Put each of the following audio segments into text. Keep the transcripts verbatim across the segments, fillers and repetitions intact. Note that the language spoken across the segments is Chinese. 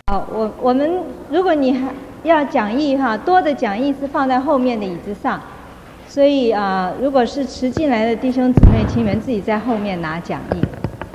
好，我我们如果你还要讲义哈，多的讲义是放在后面的椅子上，所以啊、呃，如果是迟进来的弟兄姊妹，请你们自己在后面拿讲义。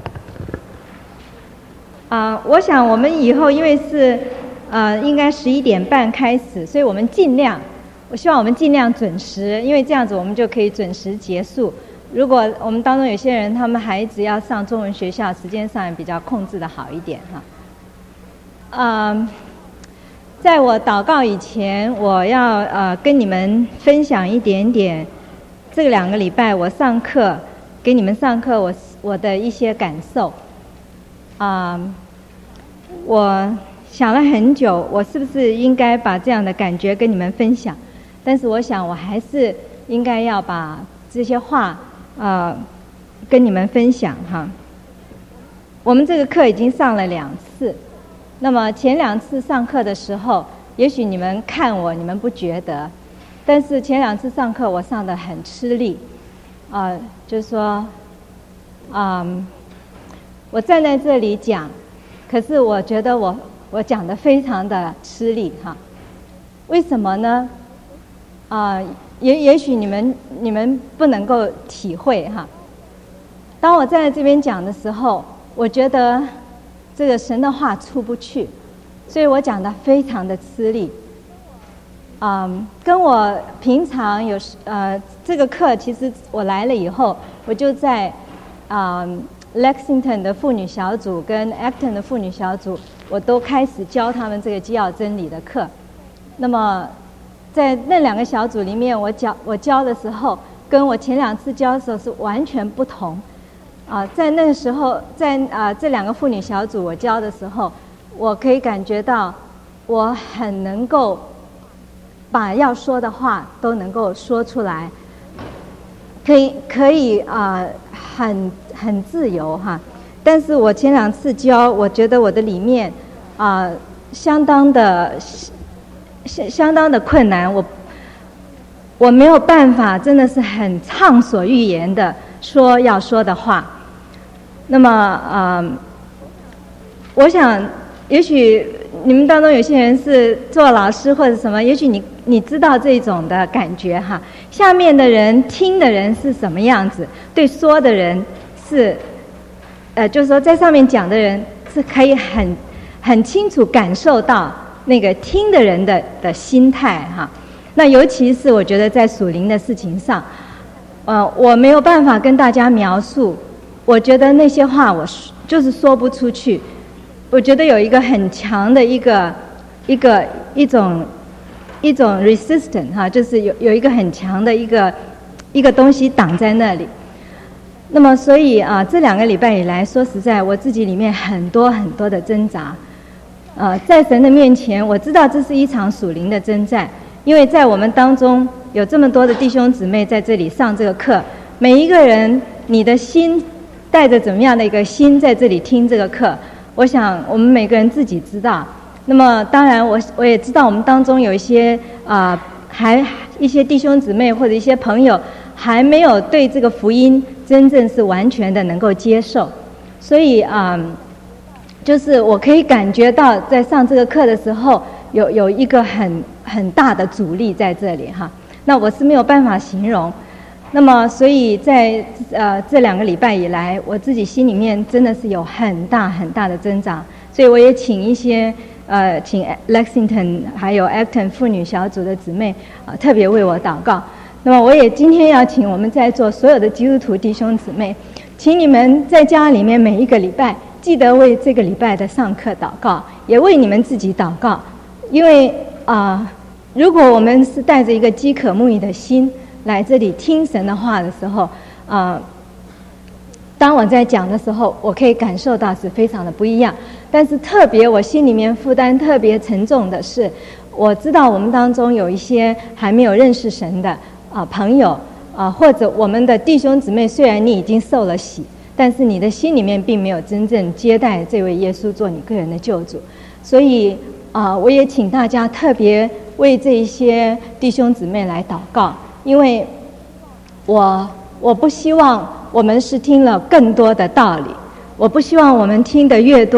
啊、呃，我想我们以后因为是呃应该十一点半开始，所以我们尽量，我希望我们尽量准时，因为这样子我们就可以准时结束。如果我们当中有些人他们孩子要上中文学校，时间上也比较控制的好一点哈。嗯，在我祷告以前，我要呃跟你们分享一点点这两个礼拜我上课给你们上课我我的一些感受。啊、嗯，我想了很久，我是不是应该把这样的感觉跟你们分享？但是我想我还是应该要把这些话呃跟你们分享哈。我们这个课已经上了两次。那么前两次上课的时候，也许你们看我，你们不觉得，但是前两次上课我上得很吃力，啊、呃，就是说，嗯，我站在这里讲，可是我觉得我我讲得非常的吃力哈。为什么呢？啊、呃，也也许你们你们不能够体会哈。当我站在这边讲的时候，我觉得这个神的话出不去，所以我讲得非常的吃力。嗯，跟我平常有呃这个课，其实我来了以后，我就在嗯 Lexington 的妇女小组跟 Acton 的妇女小组，我都开始教他们这个基要真理的课。那么在那两个小组里面，我教我教的时候，跟我前两次教的时候是完全不同。啊，在那个时候，在啊这两个妇女小组我教的时候，我可以感觉到我很能够把要说的话都能够说出来，可以可以啊、呃、很很自由哈。但是我前两次教，我觉得我的里面啊、呃、相当的相相当的困难，我我没有办法，真的是很畅所欲言的说要说的话。那么，呃，我想，也许你们当中有些人是做老师或者什么，也许你你知道这种的感觉哈。下面的人听的人是什么样子，对说的人是，呃，就是说在上面讲的人是可以很很清楚感受到那个听的人的的心态哈。那尤其是我觉得在属灵的事情上，呃，我没有办法跟大家描述。我觉得那些话我就是说不出去，我觉得有一个很强的一个一个一种一种 resistance 哈，就是有有一个很强的一个一个东西挡在那里。那么所以啊，这两个礼拜以来，说实在，我自己里面很多很多的挣扎。呃，在神的面前，我知道这是一场属灵的征战，因为在我们当中有这么多的弟兄姊妹在这里上这个课，每一个人你的心带着怎么样的一个心在这里听这个课，我想我们每个人自己知道。那么当然我我也知道我们当中有一些啊、呃、还一些弟兄姊妹或者一些朋友还没有对这个福音真正是完全的能够接受，所以啊、呃、就是我可以感觉到在上这个课的时候有有一个很很大的阻力在这里哈，那我是没有办法形容。那么所以在呃这两个礼拜以来，我自己心里面真的是有很大很大的挣扎，所以我也请一些呃请 Lexington 还有 Acton 妇女小组的姊妹啊、呃、特别为我祷告。那么我也今天要请我们在座所有的基督徒弟兄姊妹，请你们在家里面每一个礼拜记得为这个礼拜的上课祷告，也为你们自己祷告，因为啊、呃、如果我们是带着一个饥渴慕义的心来这里听神的话的时候，啊、呃，当我在讲的时候，我可以感受到是非常的不一样。但是特别我心里面负担特别沉重的是，我知道我们当中有一些还没有认识神的啊、呃、朋友啊、呃，或者我们的弟兄姊妹，虽然你已经受了洗，但是你的心里面并没有真正接待这位耶稣做你个人的救主。所以啊、呃，我也请大家特别为这一些弟兄姊妹来祷告。因为我我不希望我们是听了更多的道理，我不希望我们听得越多，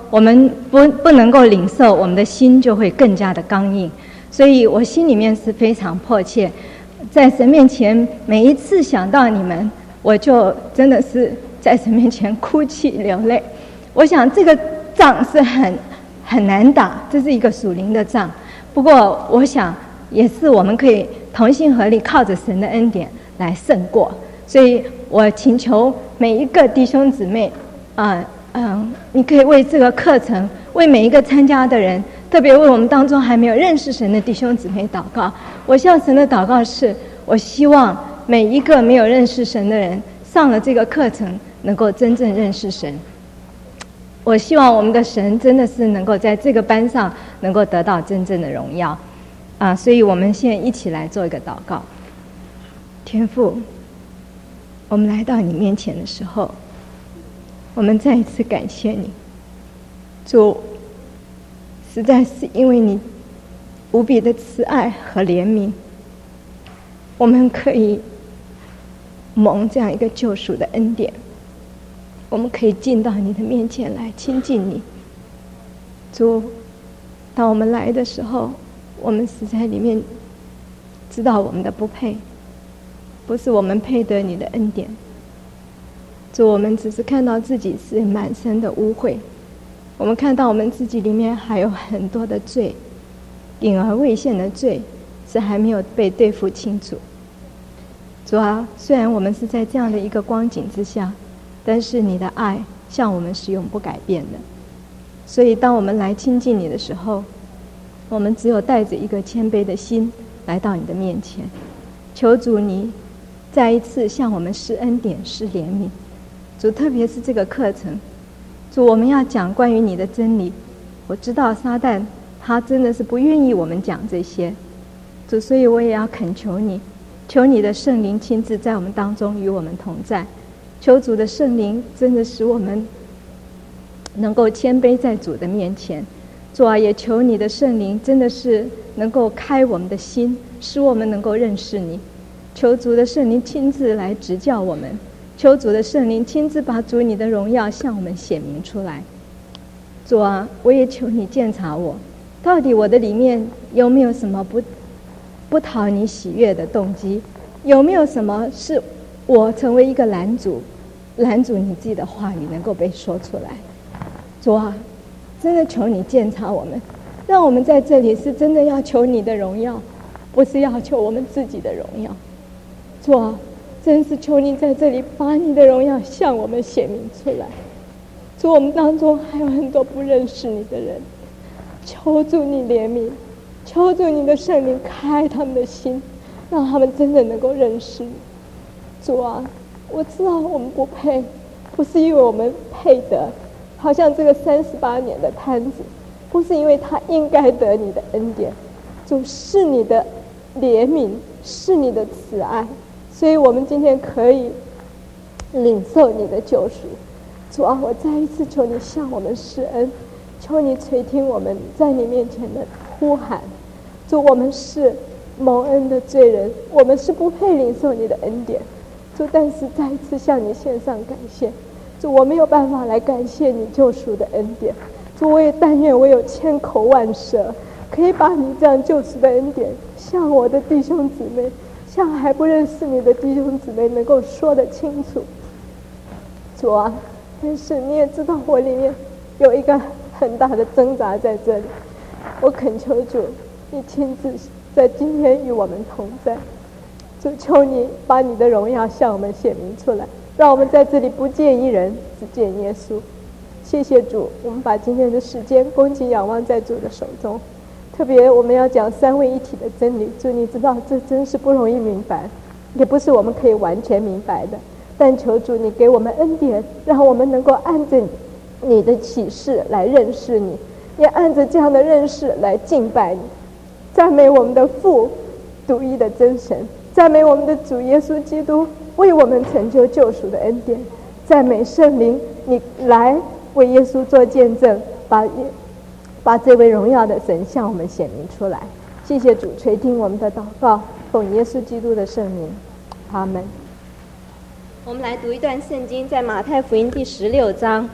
我们不不能够领受，我们的心就会更加的刚硬。所以我心里面是非常迫切，在神面前每一次想到你们，我就真的是在神面前哭泣流泪。我想这个仗是很很难打，这是一个属灵的仗。不过我想也是我们可以同心合力，靠着神的恩典来胜过。所以我请求每一个弟兄姊妹啊，嗯、呃呃，你可以为这个课程，为每一个参加的人，特别为我们当中还没有认识神的弟兄姊妹祷告。我向神的祷告是，我希望每一个没有认识神的人上了这个课程，能够真正认识神。我希望我们的神真的是能够在这个班上能够得到真正的荣耀啊！所以我们现在一起来做一个祷告。天父，我们来到你面前的时候，我们再一次感谢你，主，实在是因为你无比的慈爱和怜悯，我们可以蒙这样一个救赎的恩典，我们可以进到你的面前来亲近你。主，当我们来的时候，我们是在里面知道我们的不配，不是我们配得你的恩典。主，我们只是看到自己是满身的污秽，我们看到我们自己里面还有很多的罪，隐而未现的罪是还没有被对付清楚。主啊，虽然我们是在这样的一个光景之下，但是你的爱向我们是永不改变的。所以当我们来亲近你的时候，我们只有带着一个谦卑的心来到你的面前，求主你再一次向我们施恩典施怜悯。主，特别是这个课程，主，我们要讲关于你的真理。我知道撒旦他真的是不愿意我们讲这些，主，所以我也要恳求你，求你的圣灵亲自在我们当中与我们同在，求主的圣灵真的使我们能够谦卑在主的面前。主啊，也求你的圣灵真的是能够开我们的心，使我们能够认识你。求主的圣灵亲自来指教我们，求主的圣灵亲自把主你的荣耀向我们显明出来。主啊，我也求你鉴察我，到底我的里面有没有什么不不讨你喜悦的动机，有没有什么是我成为一个拦阻拦阻你自己的话语能够被说出来。主啊，真的求你鉴察我们，让我们在这里是真的要求你的荣耀，不是要求我们自己的荣耀。主啊，真是求你在这里把你的荣耀向我们显明出来。主，我们当中还有很多不认识你的人，求主你怜悯，求主你的圣灵开他们的心，让他们真的能够认识你。主啊，我知道我们不配，不是因为我们配得，好像这个三十八年的摊子，不是因为他应该得你的恩典，主，是你的怜悯，是你的慈爱，所以我们今天可以领受你的救赎。主啊，我再一次求你向我们施恩，求你垂听我们在你面前的呼喊。主，我们是蒙恩的罪人，我们是不配领受你的恩典。主，但是再一次向你献上感谢。主，我没有办法来感谢你救赎的恩典。主，我也但愿我有千口万舌，可以把你这样救赎的恩典向我的弟兄姊妹，向还不认识你的弟兄姊妹能够说得清楚。主啊，但是你也知道我里面有一个很大的挣扎在这里，我恳求主你亲自在今天与我们同在。主，求你把你的荣耀向我们显明出来，让我们在这里不见一人，只见耶稣。谢谢主，我们把今天的时间恭敬仰望在主的手中。特别我们要讲三位一体的真理，主，你知道这真是不容易明白，也不是我们可以完全明白的，但求主你给我们恩典，让我们能够按着你的启示来认识你，也按着这样的认识来敬拜你。赞美我们的父独一的真神，赞美我们的主耶稣基督为我们成就救赎的恩典，赞美圣灵你来为耶稣做见证，把把这位荣耀的神向我们显明出来。谢谢主垂听我们的祷告，奉耶稣基督的圣名，阿们。我们来读一段圣经，在马太福音第十六章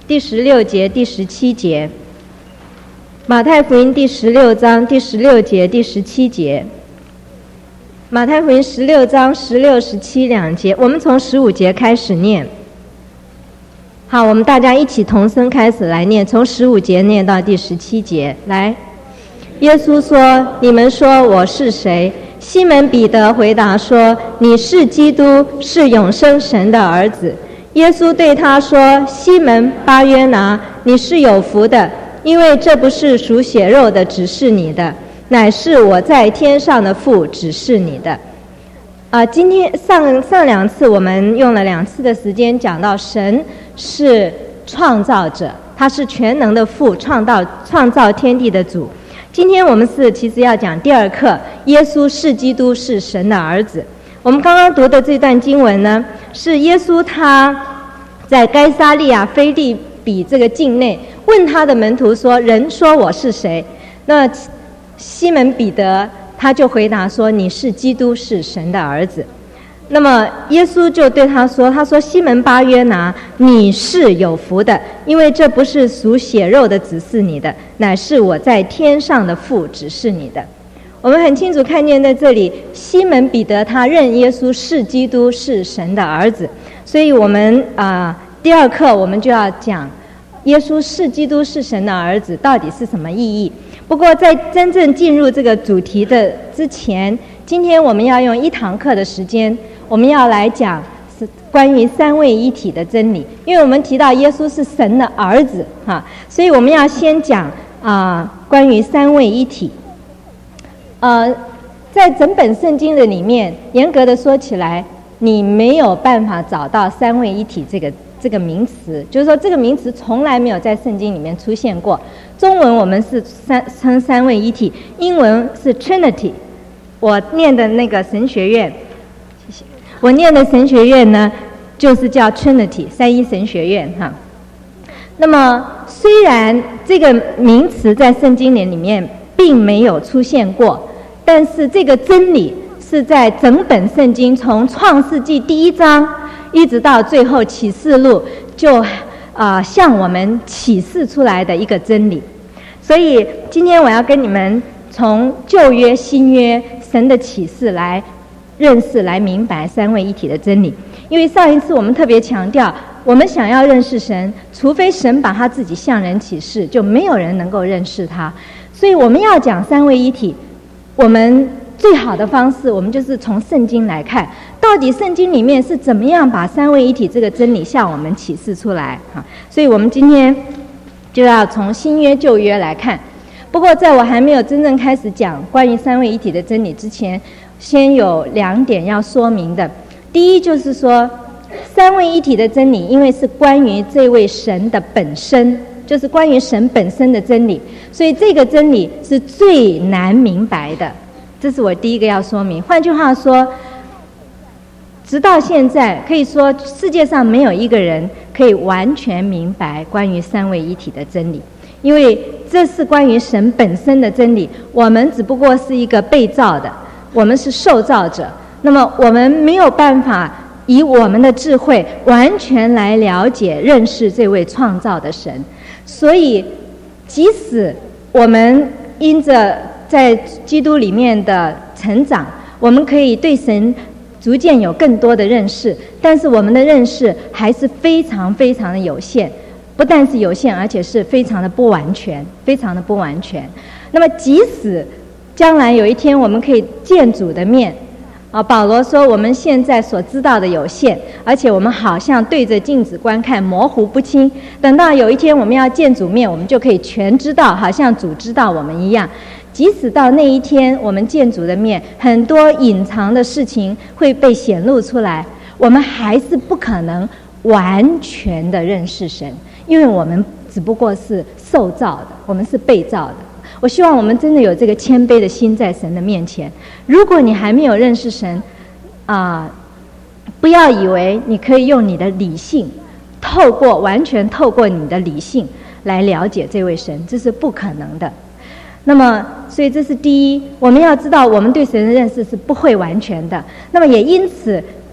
第十六节、第十七节。马太福音第十六章第十六节、第十七节。马太福音十六章十六、十七两节，我们从十五节开始念。好，我们大家一起同声开始来念，从十五节念到第十七节。来，耶稣说：“你们说我是谁？”西门彼得回答说：“你是基督，是永生神的儿子。”耶稣对他说：“西门巴约拿，你是有福的，因为这不是属血肉的指示你的，乃是我在天上的父指示你的。”啊，今天上上两次我们用了两次的时间讲到神是创造者，他是全能的父，创造创造天地的主。今天我们是其实要讲第二课，耶稣是基督，是神的儿子。我们刚刚读的这段经文呢，是耶稣他在该撒利亚腓立比这个境内问他的门徒说：“人说我是谁？”那西门彼得他就回答说：“你是基督，是神的儿子。”那么耶稣就对他说：“他说西门巴约拿，你是有福的，因为这不是属血肉的指示你的，乃是我在天上的父指示你的。”我们很清楚看见在这里，西门彼得他认耶稣是基督，是神的儿子。所以我们啊、呃，第二课我们就要讲耶稣是基督，是神的儿子到底是什么意义。不过在真正进入这个主题的之前，今天我们要用一堂课的时间，我们要来讲是关于三位一体的真理。因为我们提到耶稣是神的儿子哈，所以我们要先讲啊、呃、关于三位一体。呃，在整本圣经的里面，严格的说起来，你没有办法找到三位一体这个这个名词，就是说这个名词从来没有在圣经里面出现过。中文我们是三称三位一体，英文是 Trinity。我念的那个神学院，谢谢。我念的神学院呢，就是叫 Trinity 三一神学院哈。那么虽然这个名词在圣经里面并没有出现过，但是这个真理是在整本圣经从创世纪第一章一直到最后启示录就啊、呃、向我们启示出来的一个真理。所以今天我要跟你们从旧约新约神的启示来认识来明白三位一体的真理。因为上一次我们特别强调，我们想要认识神，除非神把他自己向人启示，就没有人能够认识他。所以我们要讲三位一体，我们最好的方式，我们就是从圣经来看，到底圣经里面是怎么样把三位一体这个真理向我们启示出来哈。所以我们今天就要从新约旧约来看。不过在我还没有真正开始讲关于三位一体的真理之前，先有两点要说明的。第一就是说，三位一体的真理因为是关于这位神的本身，就是关于神本身的真理，所以这个真理是最难明白的，这是我第一个要说明。换句话说，直到现在可以说世界上没有一个人可以完全明白关于三位一体的真理，因为这是关于神本身的真理，我们只不过是一个被造的，我们是受造者，那么我们没有办法以我们的智慧完全来了解认识这位创造的神。所以即使我们因着在基督里面的成长，我们可以对神逐渐有更多的认识，但是我们的认识还是非常非常的有限，不但是有限，而且是非常的不完全，非常的不完全。那么即使将来有一天我们可以见主的面啊，保罗说我们现在所知道的有限，而且我们好像对着镜子观看，模糊不清。等到有一天我们要见主面，我们就可以全知道，好像主知道我们一样。即使到那一天我们见主的面，很多隐藏的事情会被显露出来，我们还是不可能完全的认识神，因为我们只不过是受造的，我们是被造的。我希望我们真的有这个谦卑的心在神的面前。如果你还没有认识神啊、呃，不要以为你可以用你的理性透过完全透过你的理性来了解这位神，这是不可能的。那么所以这是第一，我们要知道我们对神的认识是不会完全的。那么也因此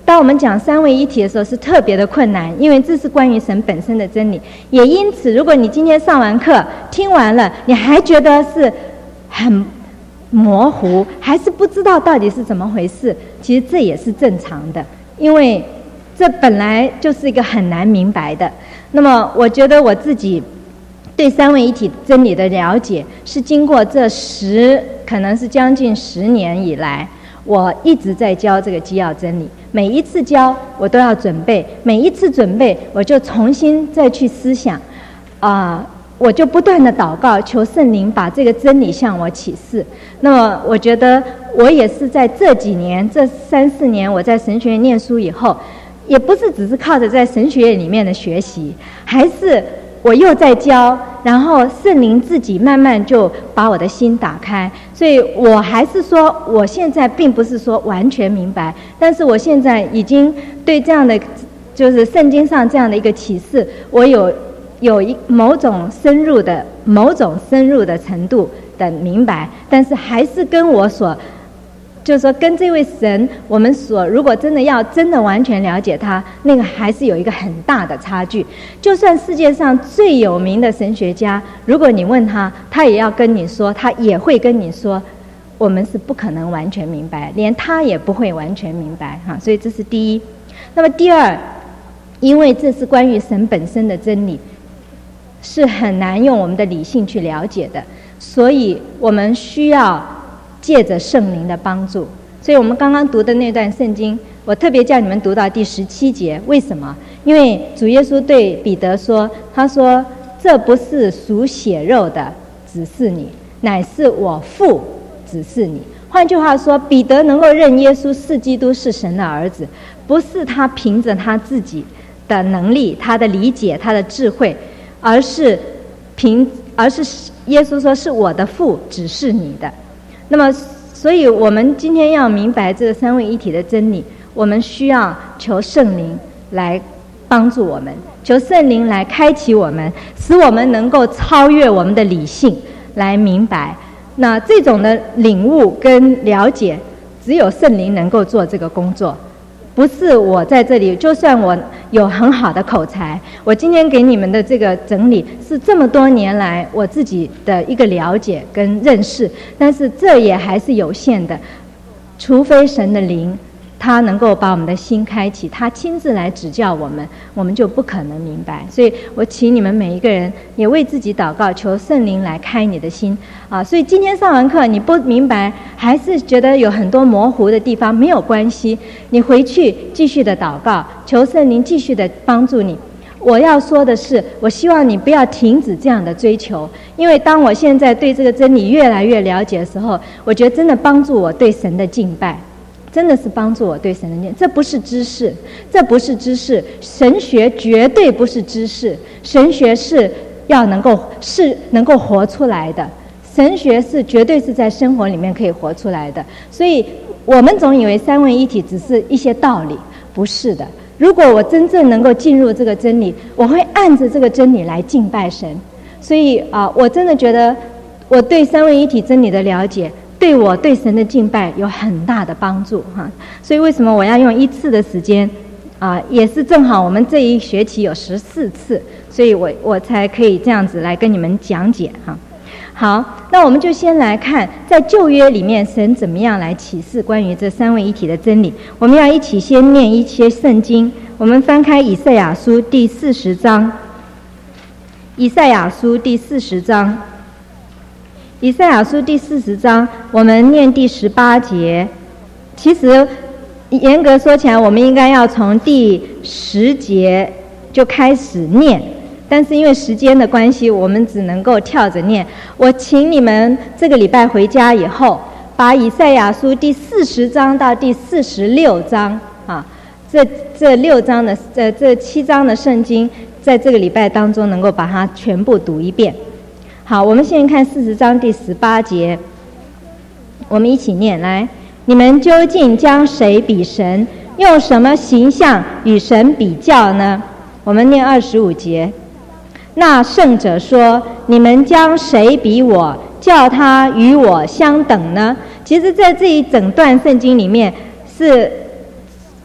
当我们讲三位一体的时候是特别的困难，因为这是关于神本身的真理。也因此，如果你今天上完课听完了，你还觉得是很模糊，还是不知道到底是怎么回事，其实这也是正常的，因为这本来就是一个很难明白的。那么我觉得我自己对三位一体真理的了解，是经过这十可能是将近十年以来，我一直在教这个基要真理。每一次教我都要准备，每一次准备我就重新再去思想，啊、呃，我就不断的祷告，求圣灵把这个真理向我启示。那么我觉得我也是在这几年这三四年我在神学院念书以后，也不是只是靠着在神学院里面的学习，还是我又在教，然后圣灵自己慢慢就把我的心打开。所以我还是说，我现在并不是说完全明白，但是我现在已经对这样的就是圣经上这样的一个启示，我有有一某种深入的某种深入的程度的明白，但是还是跟我所就是说跟这位神，我们所如果真的要真的完全了解他，那个还是有一个很大的差距。就算世界上最有名的神学家，如果你问他，他也要跟你说，他也会跟你说，我们是不可能完全明白，连他也不会完全明白哈。所以这是第一。那么第二，因为这是关于神本身的真理，是很难用我们的理性去了解的，所以我们需要借着圣灵的帮助。所以我们刚刚读的那段圣经，我特别叫你们读到第十七节。为什么？因为主耶稣对彼得说，他说这不是属血肉的指示你，乃是我父指示你。换句话说，彼得能够认耶稣是基督，是神的儿子，不是他凭着他自己的能力，他的理解，他的智慧，而是凭而是耶稣说是我的父指示你的。那么所以我们今天要明白这个三位一体的真理，我们需要求圣灵来帮助我们，求圣灵来开启我们，使我们能够超越我们的理性来明白。那这种的领悟跟了解，只有圣灵能够做这个工作，不是我在这里，就算我有很好的口才，我今天给你们的这个整理是这么多年来我自己的一个了解跟认识，但是这也还是有限的，除非神的灵他能够把我们的心开启，他亲自来指教我们，我们就不可能明白。所以我请你们每一个人也为自己祷告，求圣灵来开你的心啊！所以今天上完课你不明白，还是觉得有很多模糊的地方，没有关系，你回去继续的祷告，求圣灵继续的帮助你。我要说的是，我希望你不要停止这样的追求，因为当我现在对这个真理越来越了解的时候，我觉得真的帮助我对神的敬拜，真的是帮助我对神的念。这不是知识，这不是知识，神学绝对不是知识，神学是要能够是能够活出来的，神学是绝对是在生活里面可以活出来的。所以我们总以为三位一体只是一些道理，不是的。如果我真正能够进入这个真理，我会按着这个真理来敬拜神。所以啊、呃，我真的觉得我对三位一体真理的了解，对我对神的敬拜有很大的帮助哈。所以为什么我要用一次的时间啊、呃，也是正好我们这一学期有十四次，所以我我才可以这样子来跟你们讲解哈。好，那我们就先来看在旧约里面神怎么样来启示关于这三位一体的真理。我们要一起先念一些圣经，我们翻开以赛亚书第四十章，以赛亚书第四十章以赛亚书第四十章，我们念第十八节。其实严格说起来，我们应该要从第十节就开始念，但是因为时间的关系，我们只能够跳着念。我请你们这个礼拜回家以后，把以赛亚书第四十章到第四十六章啊，这这六章的这这七章的圣经，在这个礼拜当中能够把它全部读一遍。好，我们现在看四十章第十八节，我们一起念来。你们究竟将谁比神？用什么形象与神比较呢？我们念二十五节。那圣者说：你们将谁比我，叫他与我相等呢？其实在这一整段圣经里面，是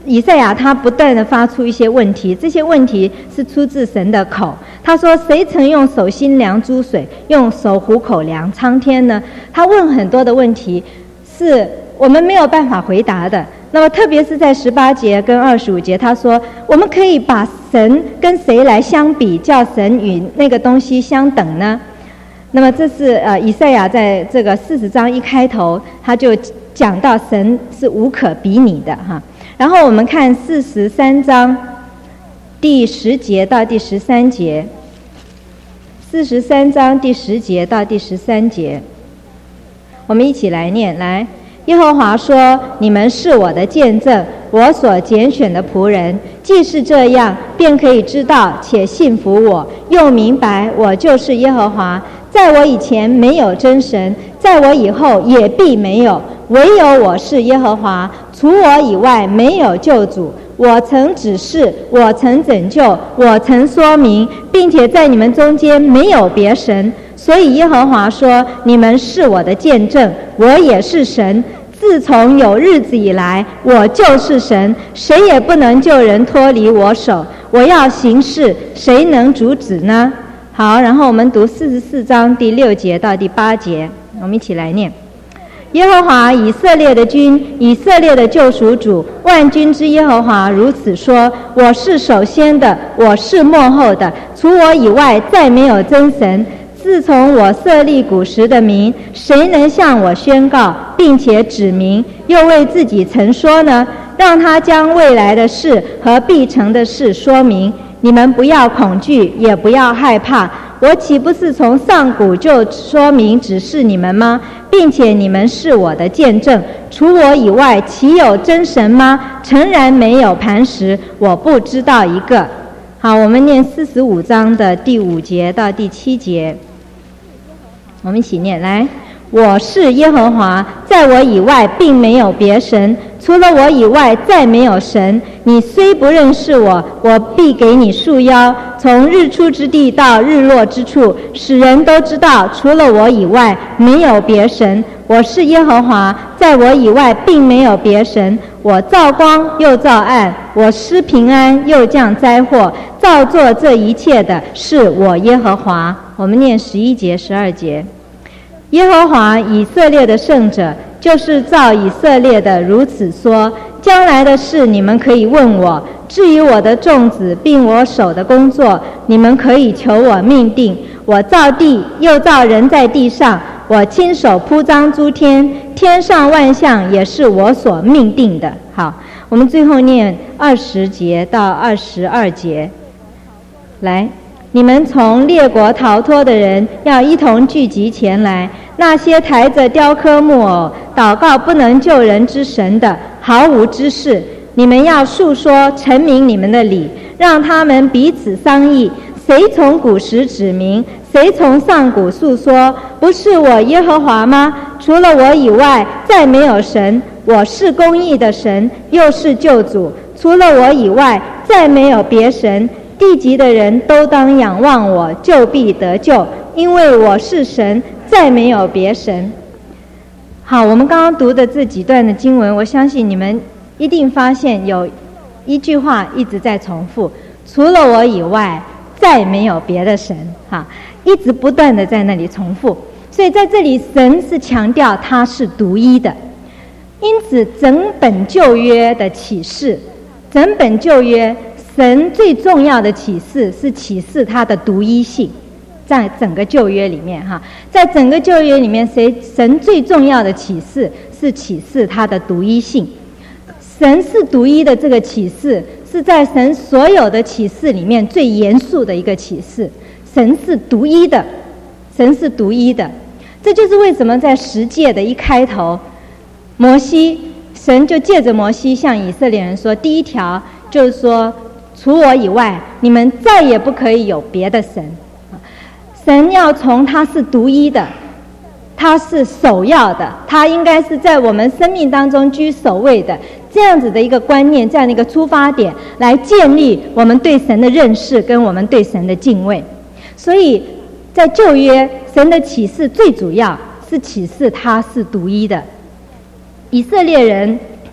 以赛亚他不断的发出一些问题，这些问题是出自神的口。他说：“谁曾用手心量诸水，用手虎口量苍天呢？”他问很多的问题，是我们没有办法回答的。那么特别是在十八节跟二十五节，他说我们可以把神跟谁来相比，叫神与那个东西相等呢？那么这是呃以赛亚在这个四十章一开头，他就讲到神是无可比拟的哈。然后我们看四十三章第十节到第十三节，四十三章第十节到第十三节，我们一起来念。来，耶和华说：“你们是我的见证，我所拣选的仆人。既是这样，便可以知道且信服我，又明白我就是耶和华。在我以前没有真神，在我以后也必没有。唯有我是耶和华，除我以外没有救主。我曾指示，我曾拯救，我曾说明，并且在你们中间没有别神。所以耶和华说：你们是我的见证，我也是神。自从有日子以来，我就是神，谁也不能救人脱离我手。我要行事，谁能阻止呢？”好，然后我们读四十四章第六节到第八节，我们一起来念。耶和华以色列的君，以色列的救赎主，万军之耶和华如此说：我是首先的，我是末后的，除我以外再没有真神。自从我设立古时的名，谁能向我宣告并且指明，又为自己曾说呢？让他将未来的事和必成的事说明。你们不要恐惧，也不要害怕。我岂不是从上古就说明指示你们吗？并且你们是我的见证。除我以外，岂有真神吗？诚然没有磐石，我不知道一个。好，我们念四十五章的第五节到第七节，我们一起念。来，我是耶和华，在我以外并没有别神，除了我以外再没有神。你虽不认识我，我必给你束腰，从日出之地到日落之处，使人都知道除了我以外没有别神。我是耶和华，在我以外并没有别神。我造光又造暗，我施平安又降灾祸，造作这一切的是我耶和华。我们念十一节十二节。耶和华以色列的圣者，就是造以色列的，如此说：将来的事你们可以问我，至于我的种子并我手的工作，你们可以求我命定。我造地，又造人在地上，我亲手铺张诸天，天上万象也是我所命定的。好，我们最后念二十节到二十二节。来，你们从列国逃脱的人，要一同聚集前来。那些抬着雕刻木偶祷告不能救人之神的，毫无知识。你们要述说，陈明你们的理，让他们彼此商议。谁从古时指明，谁从上古述说？不是我耶和华吗？除了我以外再没有神。我是公义的神，又是救主。除了我以外再没有别神。地极的人都当仰望我，就必得救，因为我是神，再没有别神。好，我们刚刚读的这几段的经文，我相信你们一定发现有一句话一直在重复：除了我以外再没有别的神。哈，一直不断的在那里重复。所以在这里，神是强调他是独一的。因此整本旧约的启示，整本旧约神最重要的启示是启示他的独一性。在整个旧约里面哈，在整个旧约里面，谁神最重要的启示是启示他的独一性。神是独一的这个启示，是在神所有的启示里面最严肃的一个启示。神是独一的，神是独一的。这就是为什么在十诫的一开头，摩西神就借着摩西向以色列人说，第一条就是说，除我以外，你们再也不可以有别的神。神要从他是独一的，他是首要的，他应该是在我们生命当中居首位的，这样子的一个观念，这样的一个出发点，来建立我们对神的认识跟我们对神的敬畏。所以在旧约，神的启示最主要是启示他是独一的。以色列人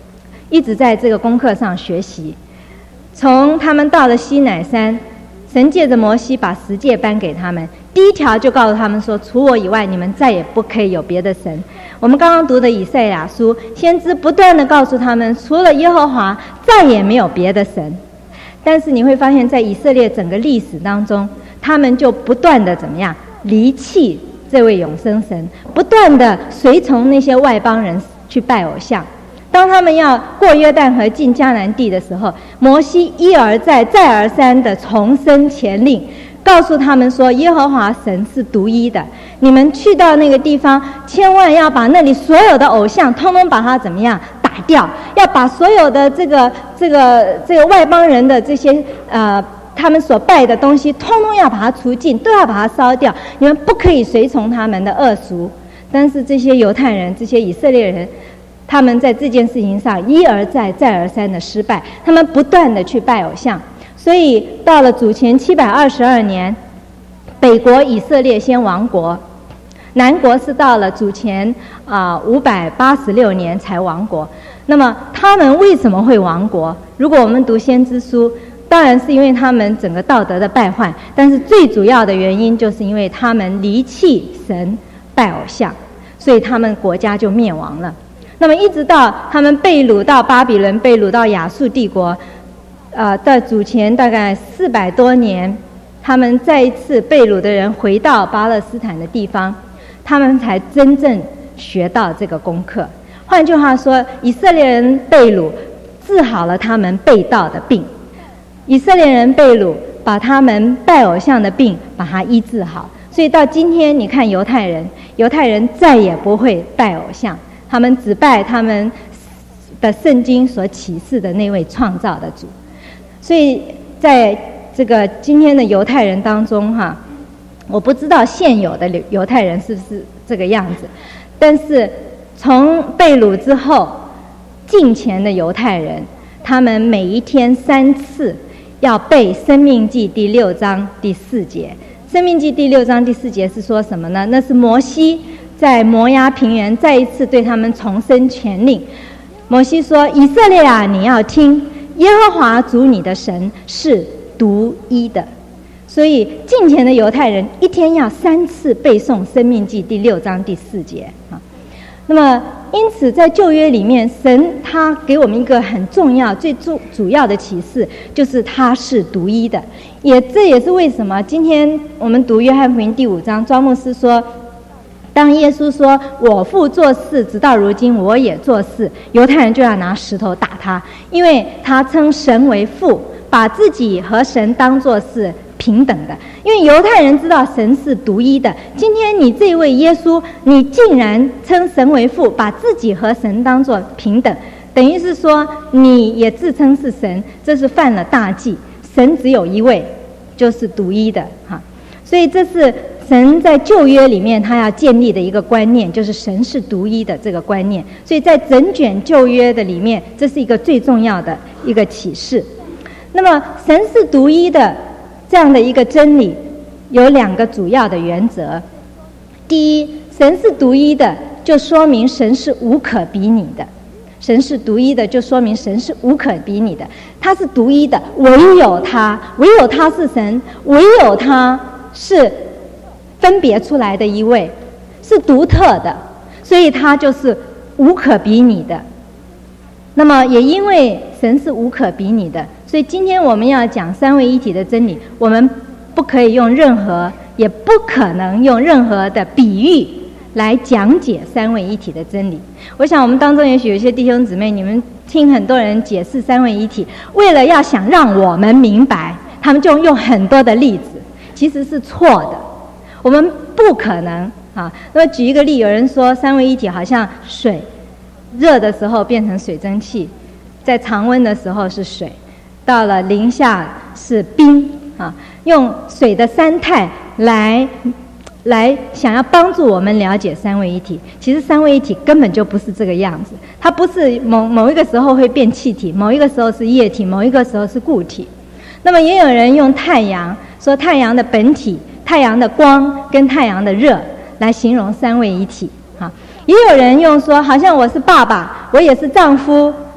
一直在这个功课上学习。从他们到了西乃山，神借着摩西把十诫颁给他们，第一条就告诉他们说，除我以外你们再也不可以有别的神。我们刚刚读的以赛亚书，先知不断地告诉他们，除了耶和华再也没有别的神。但是你会发现在以色列整个历史当中，他们就不断地怎么样离弃这位永生神，不断地随从那些外邦人去拜偶像。当他们要过约旦河进迦南地的时候，摩西一而再再而三地重申前令，告诉他们说，耶和华神是独一的，你们去到那个地方，千万要把那里所有的偶像通通把它怎么样打掉，要把所有的这个这个这个外邦人的这些呃他们所拜的东西通通要把它除尽，都要把它烧掉，你们不可以随从他们的恶俗。但是这些犹太人，这些以色列人，他们在这件事情上一而再再而三的失败，他们不断的去拜偶像。所以到了主前七百二十二年，北国以色列先亡国，南国是到了主前啊五百八十六年才亡国。那么他们为什么会亡国？如果我们读先知书，当然是因为他们整个道德的败坏，但是最主要的原因就是因为他们离弃神拜偶像，所以他们国家就灭亡了。那么一直到他们被掳到巴比伦，被掳到亚述帝国，呃，到主前大概四百多年，他们再一次被掳的人回到巴勒斯坦的地方，他们才真正学到这个功课。换句话说，以色列人被掳治好了他们被盗的病，以色列人被掳把他们拜偶像的病把它医治好。所以到今天你看犹太人，犹太人再也不会拜偶像，他们只拜他们的圣经所启示的那位创造的主。所以在这个今天的犹太人当中哈，我不知道现有的犹太人是不是这个样子，但是从被掳之后，近前的犹太人，他们每一天三次要背申命记第六章第四节。申命记第六章第四节是说什么呢？那是摩西在摩押平原再一次对他们重申前令。摩西说，以色列啊，你要听，耶和华主你的神是独一的。所以近前的犹太人一天要三次背诵申命记第六章第四节啊。那么因此在旧约里面，神他给我们一个很重要最主主要的启示，就是他是独一的。也这也是为什么今天我们读约翰福音第五章，庄牧师说，当耶稣说我父做事直到如今我也做事，犹太人就要拿石头打他，因为他称神为父，把自己和神当作是平等的。因为犹太人知道神是独一的，今天你这位耶稣，你竟然称神为父，把自己和神当作平等，等于是说你也自称是神，这是犯了大忌。神只有一位，就是独一的哈。所以这是神在旧约里面他要建立的一个观念，就是神是独一的这个观念。所以在整卷旧约的里面，这是一个最重要的一个启示。那么神是独一的这样的一个真理有两个主要的原则。第一，神是独一的，就说明神是无可比拟的。神是独一的，就说明神是无可比拟的，他是独一的，唯有他，唯有他是神，唯有他是分别出来的一位，是独特的，所以他就是无可比拟的。那么也因为神是无可比拟的，所以今天我们要讲三位一体的真理，我们不可以用任何，也不可能用任何的比喻来讲解三位一体的真理。我想我们当中也许有些弟兄姊妹，你们听很多人解释三位一体，为了要想让我们明白，他们就用很多的例子，其实是错的。我们不可能啊。那么举一个例，有人说三位一体好像水，热的时候变成水蒸气，在常温的时候是水，到了零下是冰啊，用水的三态来来想要帮助我们了解三位一体。其实三位一体根本就不是这个样子，它不是某某一个时候会变气体，某一个时候是液体，某一个时候是固体。那么也有人用太阳，说太阳的本体、太阳的光跟太阳的热来形容三位一体啊。也有人用说，好像我是爸爸，我也是丈夫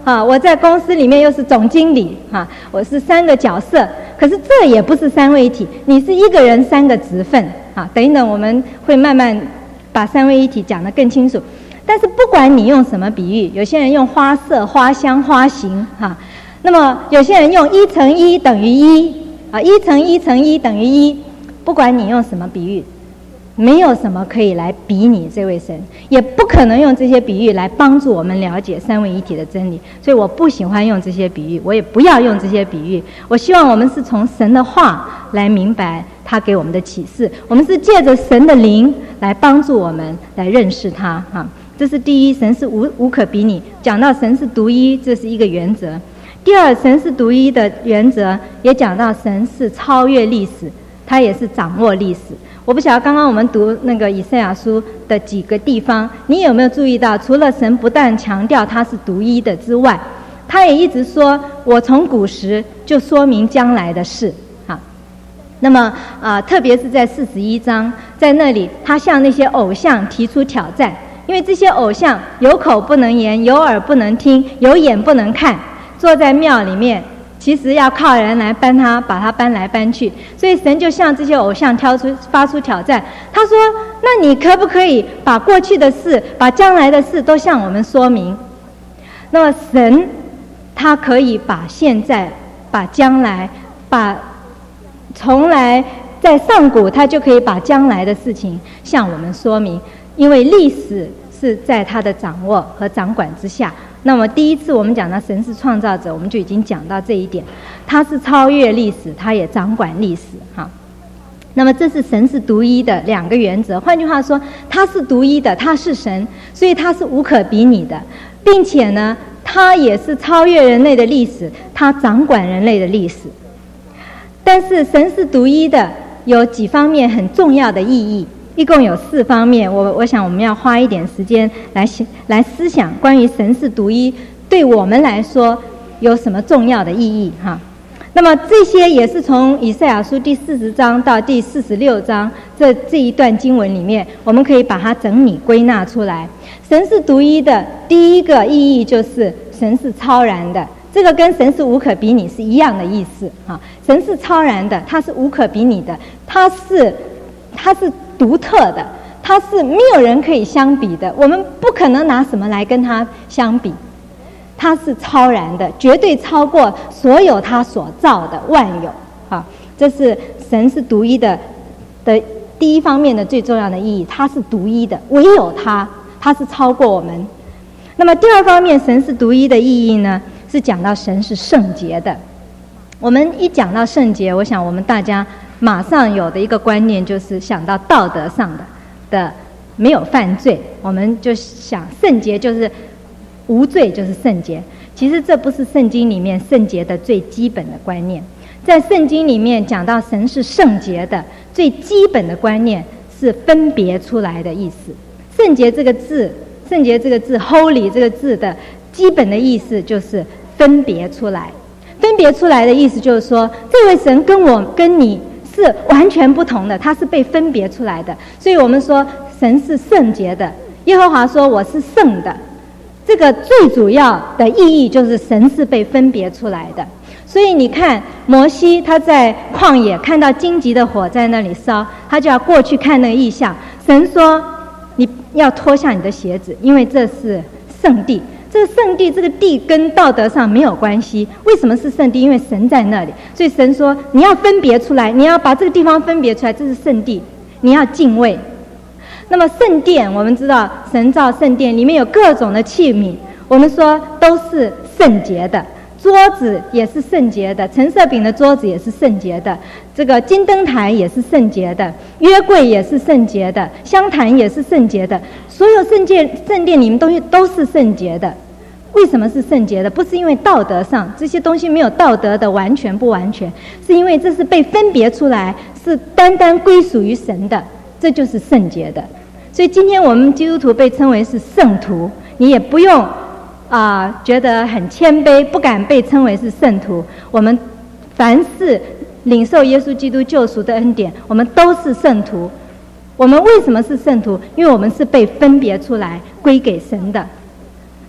啊，我在公司里面又是总经理啊，我是三个角色，可是这也不是三位一体，你是一个人三个职分啊。等一等，我们会慢慢把三位一体讲得更清楚。但是不管你用什么比喻，有些人用花色、花香、花型哈、啊，那么有些人用一乘一等于一啊，一乘一乘一等于一，不管你用什么比喻。没有什么可以来比拟这位神，也不可能用这些比喻来帮助我们了解三位一体的真理，所以我不喜欢用这些比喻，我也不要用这些比喻。我希望我们是从神的话来明白他给我们的启示，我们是借着神的灵来帮助我们来认识他哈。这是第一，神是无无可比拟。讲到神是独一，这是一个原则。第二，神是独一的原则也讲到神是超越历史，他也是掌握历史。我不晓得刚刚我们读那个以赛亚书的几个地方，你有没有注意到，除了神不但强调他是独一的之外，他也一直说我从古时就说明将来的事啊。那么啊、呃，特别是在四十一章，在那里他向那些偶像提出挑战，因为这些偶像有口不能言，有耳不能听，有眼不能看，坐在庙里面其实要靠人来搬他，把他搬来搬去，所以神就向这些偶像挑出发出挑战。他说：“那你可不可以把过去的事、把将来的事都向我们说明？”那么神他可以把现在、把将来、把从来在上古，他就可以把将来的事情向我们说明，因为历史是在他的掌握和掌管之下。那么第一次我们讲到神是创造者，我们就已经讲到这一点，他是超越历史，他也掌管历史哈。那么这是神是独一的两个原则，换句话说，他是独一的，他是神，所以他是无可比拟的，并且呢，他也是超越人类的历史，他掌管人类的历史。但是神是独一的，有几方面很重要的意义。一共有四方面，我我想我们要花一点时间来来思想关于神是独一对我们来说有什么重要的意义哈。那么这些也是从以赛亚书第四十章到第四十六章这这一段经文里面，我们可以把它整理归纳出来。神是独一的第一个意义就是神是超然的，这个跟神是无可比拟是一样的意思哈。神是超然的，他是无可比拟的，他是他是独特的，它是没有人可以相比的，我们不可能拿什么来跟它相比。它是超然的，绝对超过所有它所造的万有啊！这是神是独一的的第一方面的最重要的意义，它是独一的，唯有它，它是超过我们。那么第二方面，神是独一的意义呢，是讲到神是圣洁的。我们一讲到圣洁，我想我们大家马上有的一个观念就是想到道德上的的没有犯罪，我们就想圣洁就是无罪就是圣洁。其实这不是圣经里面圣洁的最基本的观念。在圣经里面讲到神是圣洁的，最基本的观念是分别出来的意思。圣洁这个字，圣洁这个字 holy 这个字的基本的意思就是分别出来。分别出来的意思就是说，这位神跟我跟你是完全不同的，他是被分别出来的。所以我们说神是圣洁的，耶和华说我是圣的，这个最主要的意义就是神是被分别出来的。所以你看摩西他在旷野看到荆棘的火在那里烧，他就要过去看那个异象，神说你要脱下你的鞋子，因为这是圣地。这个圣地，这个地跟道德上没有关系。为什么是圣地？因为神在那里，所以神说你要分别出来，你要把这个地方分别出来，这是圣地，你要敬畏。那么圣殿，我们知道神造圣殿里面有各种的器皿，我们说都是圣洁的，桌子也是圣洁的，陈设饼的桌子也是圣洁的，这个金灯台也是圣洁的，约柜也是圣洁的，香坛也是圣洁的，所有圣殿圣殿里面东西都是圣洁的。为什么是圣洁的？不是因为道德上这些东西没有道德的完全不完全，是因为这是被分别出来，是单单归属于神的，这就是圣洁的。所以今天我们基督徒被称为是圣徒，你也不用啊、呃、觉得很谦卑，不敢被称为是圣徒。我们凡是领受耶稣基督救赎的恩典，我们都是圣徒。我们为什么是圣徒？因为我们是被分别出来归给神的。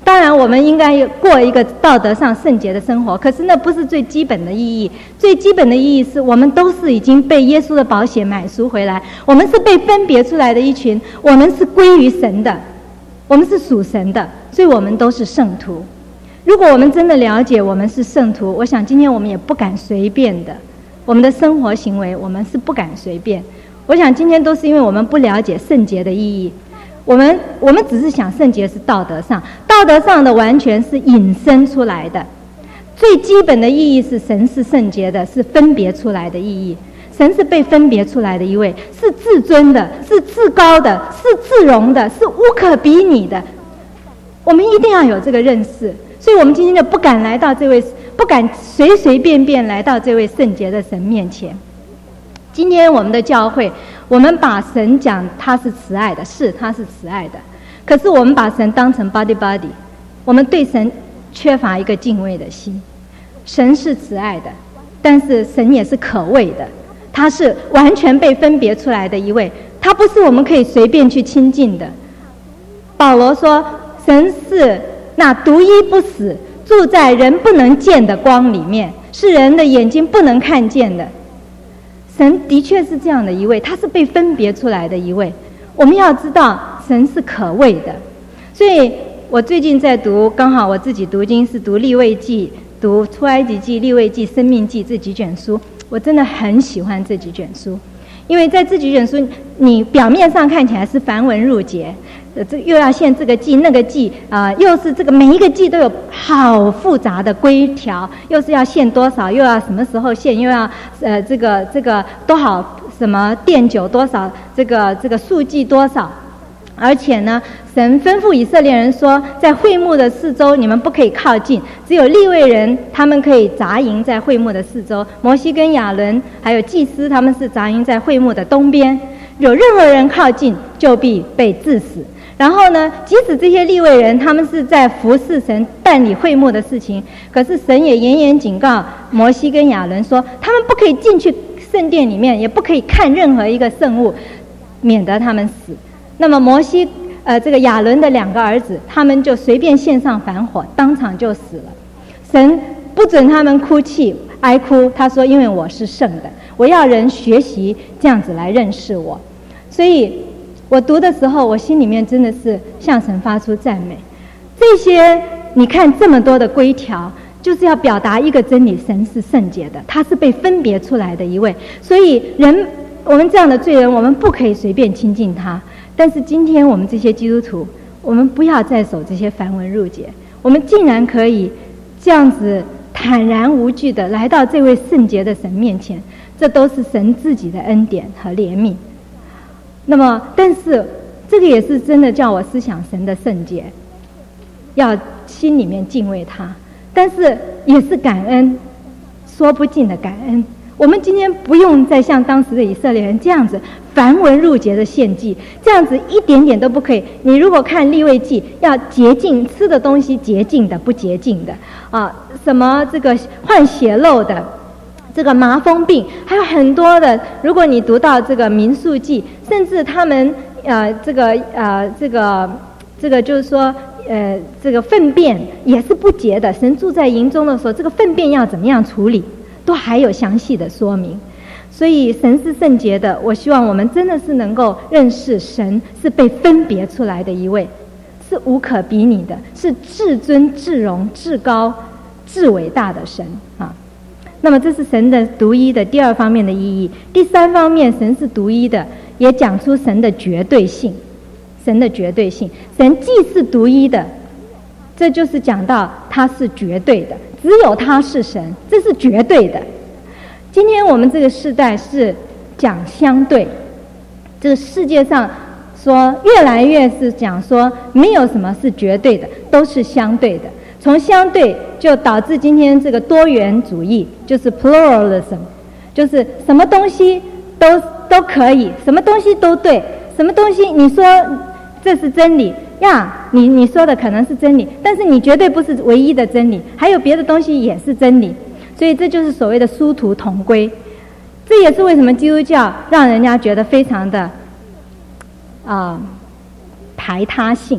当然我们应该过一个道德上圣洁的生活，可是那不是最基本的意义。最基本的意义是我们都是已经被耶稣的宝血买赎回来，我们是被分别出来的一群，我们是归于神的，我们是属神的，所以我们都是圣徒。如果我们真的了解我们是圣徒，我想今天我们也不敢随便的，我们的生活行为我们是不敢随便。我想今天都是因为我们不了解圣洁的意义，我们我们只是想圣洁是道德上，道德上的完全是引申出来的。最基本的意义是神是圣洁的，是分别出来的意义。神是被分别出来的一位，是至尊的，是至高的，是至荣的，是无可比拟的。我们一定要有这个认识，所以我们今天就不敢来到这位，不敢随随便便来到这位圣洁的神面前。今天我们的教会，我们把神讲他是慈爱的，是他是慈爱的，可是我们把神当成 body body， 我们对神缺乏一个敬畏的心。神是慈爱的，但是神也是可畏的，他是完全被分别出来的一位，他不是我们可以随便去亲近的。保罗说神是那独一不死，住在人不能见的光里面，是人的眼睛不能看见的。神的确是这样的一位，他是被分别出来的一位。我们要知道神是可畏的。所以我最近在读，刚好我自己读经是读利未记，读出埃及记、利未记、生命记这几卷书，我真的很喜欢这几卷书。因为在这几卷书，你表面上看起来是繁文缛节，呃，这又要献这个祭那个祭啊、呃，又是这个每一个祭都有好复杂的规条，又是要献多少，又要什么时候献，又要呃这个这个多少什么奠酒多少，这个这个数祭多少。而且呢，神吩咐以色列人说，在会幕的四周你们不可以靠近，只有利未人他们可以扎营在会幕的四周，摩西跟亚伦还有祭司他们是扎营在会幕的东边，有任何人靠近就必被治死。然后呢，即使这些利未人他们是在服侍神办理会幕的事情，可是神也严严警告摩西跟亚伦说，他们不可以进去圣殿里面，也不可以看任何一个圣物，免得他们死。那么摩西呃这个亚伦的两个儿子，他们就随便献上凡火，当场就死了。神不准他们哭泣哀哭，他说因为我是圣的，我要人学习这样子来认识我。所以我读的时候，我心里面真的是向神发出赞美。这些你看这么多的规条，就是要表达一个真理，神是圣洁的，他是被分别出来的一位。所以人我们这样的罪人，我们不可以随便亲近他。但是今天我们这些基督徒，我们不要再守这些繁文缛节，我们竟然可以这样子坦然无惧的来到这位圣洁的神面前，这都是神自己的恩典和怜悯。那么但是这个也是真的叫我思想神的圣洁，要心里面敬畏他，但是也是感恩，说不尽的感恩。我们今天不用再像当时的以色列人这样子繁文缛节的献祭，这样子一点点都不可以。你如果看利未记，要洁净吃的东西，洁净的不洁净的啊，什么这个患血漏的，这个麻风病，还有很多的。如果你读到这个民数记，甚至他们呃这个呃这个这个就是说呃这个粪便也是不洁的。神住在营中的时候，这个粪便要怎么样处理，都还有详细的说明。所以神是圣洁的，我希望我们真的是能够认识神是被分别出来的一位，是无可比拟的，是至尊至荣至高至伟大的神啊。那么这是神的独一的第二方面的意义。第三方面，神是独一的，也讲出神的绝对性。神的绝对性，神既是独一的，这就是讲到他是绝对的，只有他是神，这是绝对的。今天我们这个世代是讲相对，这个世界上说越来越是讲说没有什么是绝对的，都是相对的。从相对就导致今天这个多元主义，就是 pluralism， 就是什么东西都都可以，什么东西都对，什么东西你说这是真理呀，你你说的可能是真理，但是你绝对不是唯一的真理，还有别的东西也是真理。所以这就是所谓的殊途同归。这也是为什么基督教让人家觉得非常的啊、呃、排他性，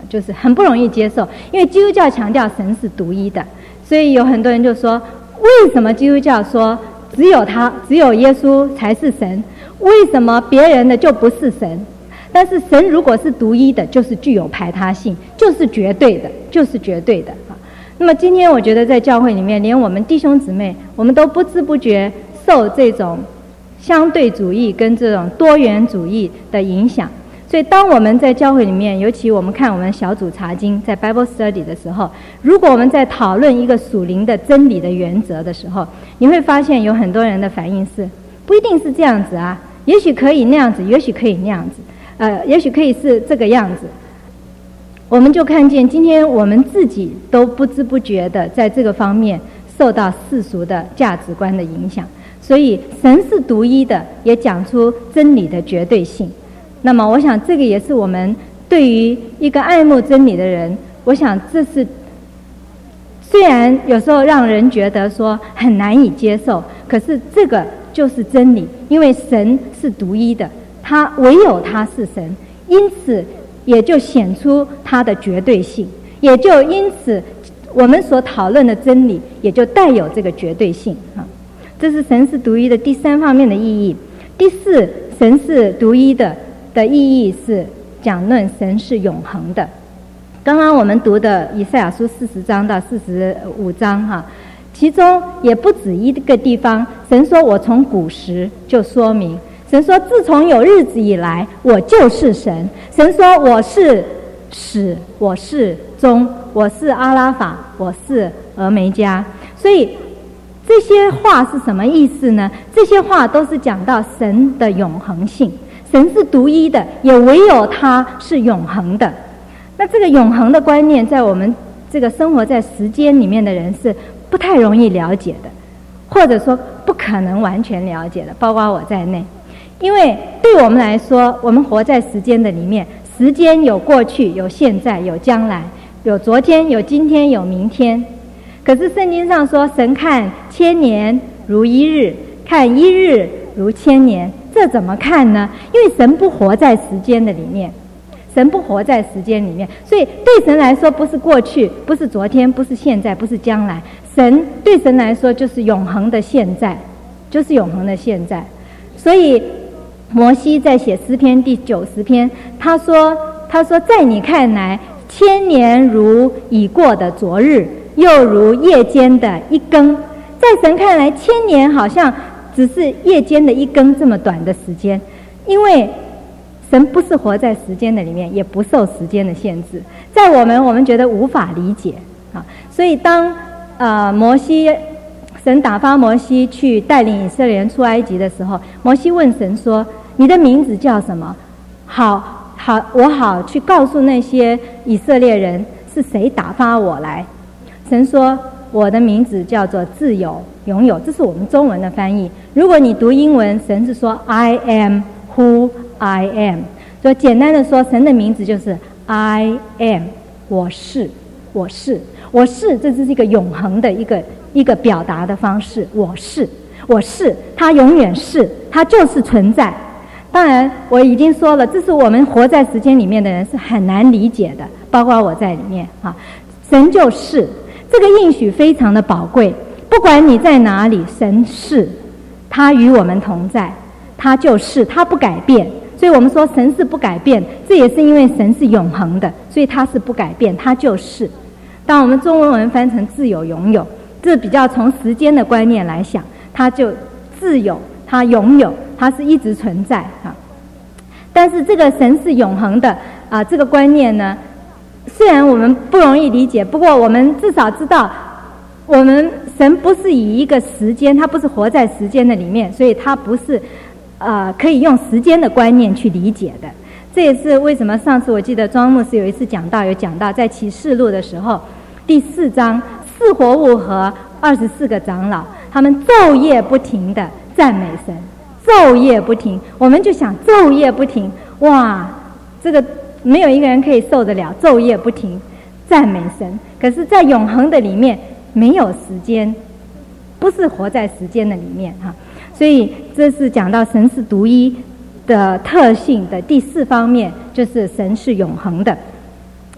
就是很不容易接受，因为基督教强调神是独一的，所以有很多人就说，为什么基督教说只有他，只有耶稣才是神？为什么别人的就不是神？但是神如果是独一的，就是具有排他性，就是绝对的，就是绝对的啊。那么今天我觉得在教会里面，连我们弟兄姊妹，我们都不知不觉受这种相对主义跟这种多元主义的影响。所以当我们在教会里面，尤其我们看我们小组查经在 Bible Study 的时候，如果我们在讨论一个属灵的真理的原则的时候，你会发现有很多人的反应是不一定是这样子啊，也许可以那样子，也许可以那样子，呃，也许可以是这个样子。我们就看见今天我们自己都不知不觉的在这个方面受到世俗的价值观的影响，所以神是独一的，也讲出真理的绝对性。那么我想这个也是我们对于一个爱慕真理的人，我想这是虽然有时候让人觉得说很难以接受，可是这个就是真理，因为神是独一的，他唯有他是神，因此也就显出他的绝对性，也就因此我们所讨论的真理也就带有这个绝对性啊。这是神是独一的第三方面的意义。第四，神是独一的的意义是讲论神是永恒的。刚刚我们读的以赛亚书四十章到四十五章哈，其中也不止一个地方，神说我从古时就说明，神说自从有日子以来我就是神，神说我是始，我是终，我是阿拉法，我是俄梅戛。所以这些话是什么意思呢？这些话都是讲到神的永恒性，神是独一的，也唯有他是永恒的。那这个永恒的观念在我们这个生活在时间里面的人是不太容易了解的，或者说不可能完全了解的，包括我在内。因为对我们来说，我们活在时间的里面，时间有过去，有现在，有将来，有昨天，有今天，有明天。可是圣经上说，神看千年如一日，看一日如千年，这怎么看呢？因为神不活在时间的里面，神不活在时间里面，所以对神来说不是过去，不是昨天，不是现在，不是将来，神对神来说就是永恒的现在，就是永恒的现在。所以摩西在写诗篇第九十篇，他说他说在你看来，千年如已过的昨日，又如夜间的一更。在神看来，千年好像只是夜间的一更这么短的时间，因为神不是活在时间的里面，也不受时间的限制，在我们我们觉得无法理解啊。所以当呃摩西神打发摩西去带领以色列人出埃及的时候，摩西问神说，你的名字叫什么？好好我好去告诉那些以色列人是谁打发我来。神说，我的名字叫做自由拥有，这是我们中文的翻译。如果你读英文，神是说 I am who I am， 所以简单的说，神的名字就是 I am， 我是我是我是，这是一个永恒的一个一个表达的方式。我是我是，他永远是，他就是存在。当然我已经说了，这是我们活在时间里面的人是很难理解的，包括我在里面啊。神就是这个应许非常的宝贵，不管你在哪里，神是，他与我们同在，他就是，他不改变。所以我们说神是不改变，这也是因为神是永恒的，所以他是不改变，他就是。当我们中文文翻成自由拥有，这比较从时间的观念来想，他就自由，他拥有，他是一直存在啊。但是这个神是永恒的啊，这个观念呢，虽然我们不容易理解，不过我们至少知道，我们神不是以一个时间，他不是活在时间的里面，所以他不是呃可以用时间的观念去理解的。这也是为什么上次我记得庄牧师有一次讲到，有讲到在启示录的时候，第四章四活物和二十四个长老，他们昼夜不停的赞美神，昼夜不停。我们就想昼夜不停，哇，这个没有一个人可以受得了昼夜不停赞美神。可是在永恒的里面没有时间，不是活在时间的里面哈。所以这是讲到神是独一的特性的第四方面，就是神是永恒的。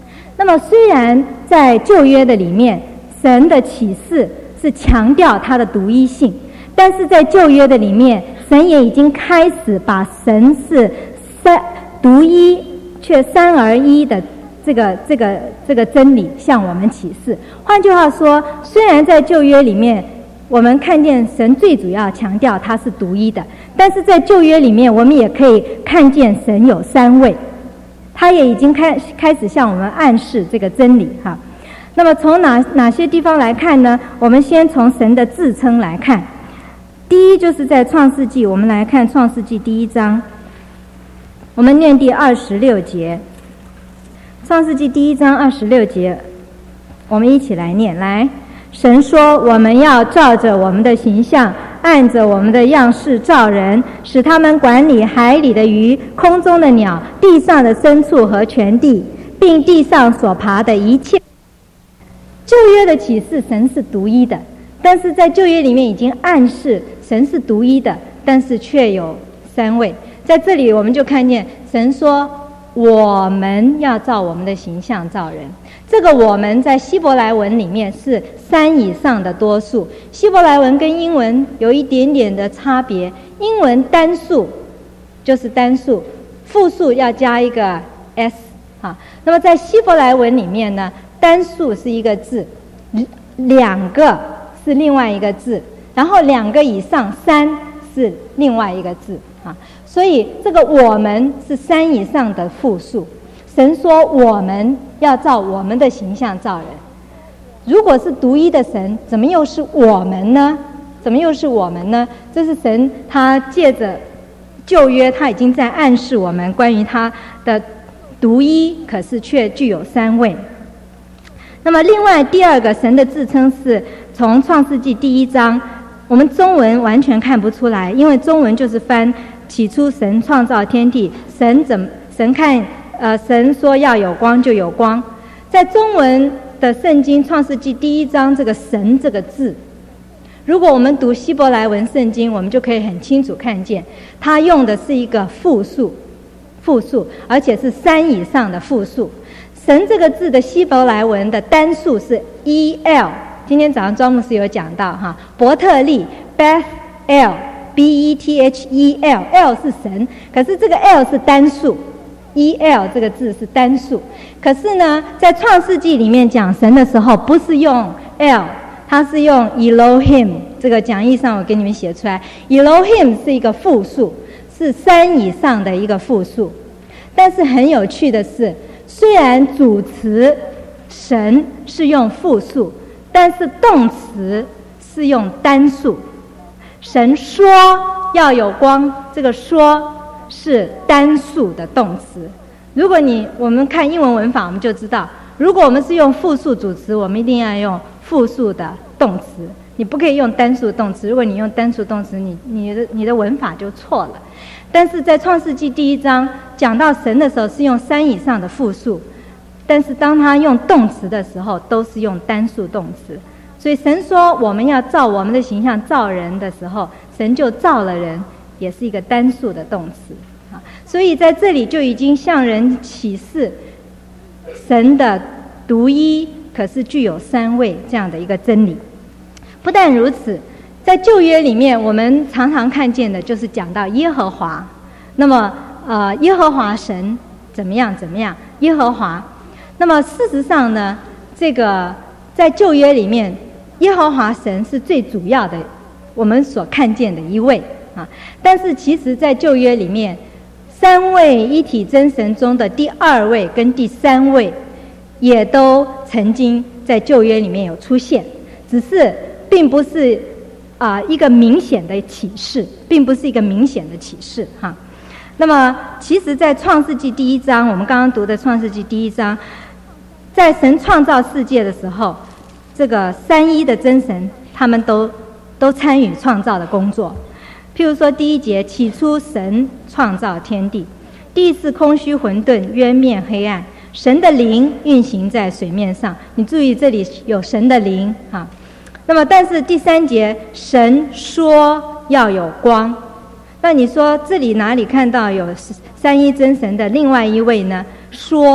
那么虽然在旧约的里面，神的启示是强调它的独一性，但是在旧约的里面，神也已经开始把神是三独一却三而一的这个这个这个真理向我们启示。换句话说，虽然在旧约里面我们看见神最主要强调他是独一的，但是在旧约里面我们也可以看见神有三位，他也已经开开始向我们暗示这个真理哈。那么从哪哪些地方来看呢？我们先从神的自称来看。第一就是在创世纪，我们来看创世纪第一章，我们念第二十六节。创世纪第一章二十六节，我们一起来念。来，神说，我们要照着我们的形象，按着我们的样式造人，使他们管理海里的鱼、空中的鸟、地上的牲畜和全地，并地上所爬的一切。旧约的启示，神是独一的，但是在旧约里面已经暗示神是独一的，但是却有三位。在这里我们就看见神说，我们要照我们的形象造人。这个我们在希伯来文里面是三以上的多数，希伯来文跟英文有一点点的差别，英文单数就是单数，复数要加一个 s 啊。那么在希伯来文里面呢，单数是一个字，两个是另外一个字，然后两个以上三是另外一个字啊。所以这个我们是三以上的复数。神说我们要照我们的形象造人。如果是独一的神，怎么又是我们呢？怎么又是我们呢？这是神他借着旧约，他已经在暗示我们关于他的独一，可是却具有三位。那么另外第二个神的自称是从创世纪第一章，我们中文完全看不出来，因为中文就是翻起初神创造天地，神怎神看呃神说要有光就有光。在中文的圣经创世纪第一章，这个神这个字，如果我们读希伯来文圣经，我们就可以很清楚看见它用的是一个复数复数，而且是三以上的复数。神这个字的希伯来文的单数是 E L， 今天早上庄牧师有讲到哈，伯特利 Beth L B E T H E L L 是神，可是这个 L 是单数， E L 这个字是单数。可是呢，在创世纪里面讲神的时候，不是用 L， 它是用 Elohim， 这个讲义上我给你们写出来， Elohim 是一个复数，是三以上的一个复数。但是很有趣的是，虽然主词神是用复数，但是动词是用单数。神说要有光，这个说是单数的动词。如果你我们看英文文法，我们就知道，如果我们是用复数主词，我们一定要用复数的动词，你不可以用单数动词。如果你用单数动词，你你的你的文法就错了。但是在创世纪第一章讲到神的时候，是用三以上的复数，但是当他用动词的时候，都是用单数动词。所以神说我们要照我们的形象造人的时候，神就造了人，也是一个单数的动词啊。所以在这里就已经向人启示神的独一，可是具有三位这样的一个真理。不但如此，在旧约里面我们常常看见的就是讲到耶和华。那么呃，耶和华神怎么样怎么样，耶和华。那么事实上呢，这个在旧约里面，耶和华神是最主要的我们所看见的一位啊。但是其实在旧约里面，三位一体真神中的第二位跟第三位也都曾经在旧约里面有出现，只是并不是啊、呃、一个明显的启示，并不是一个明显的启示哈。那么其实在创世纪第一章，我们刚刚读的创世纪第一章，在神创造世界的时候，这个三一的真神他们都都参与创造的工作。譬如说第一节，起初神创造天地，地是空虚混沌，渊面黑暗，神的灵运行在水面上。你注意这里有神的灵啊。那么但是第三节，神说要有光。那你说这里哪里看到有三一真神的另外一位呢？说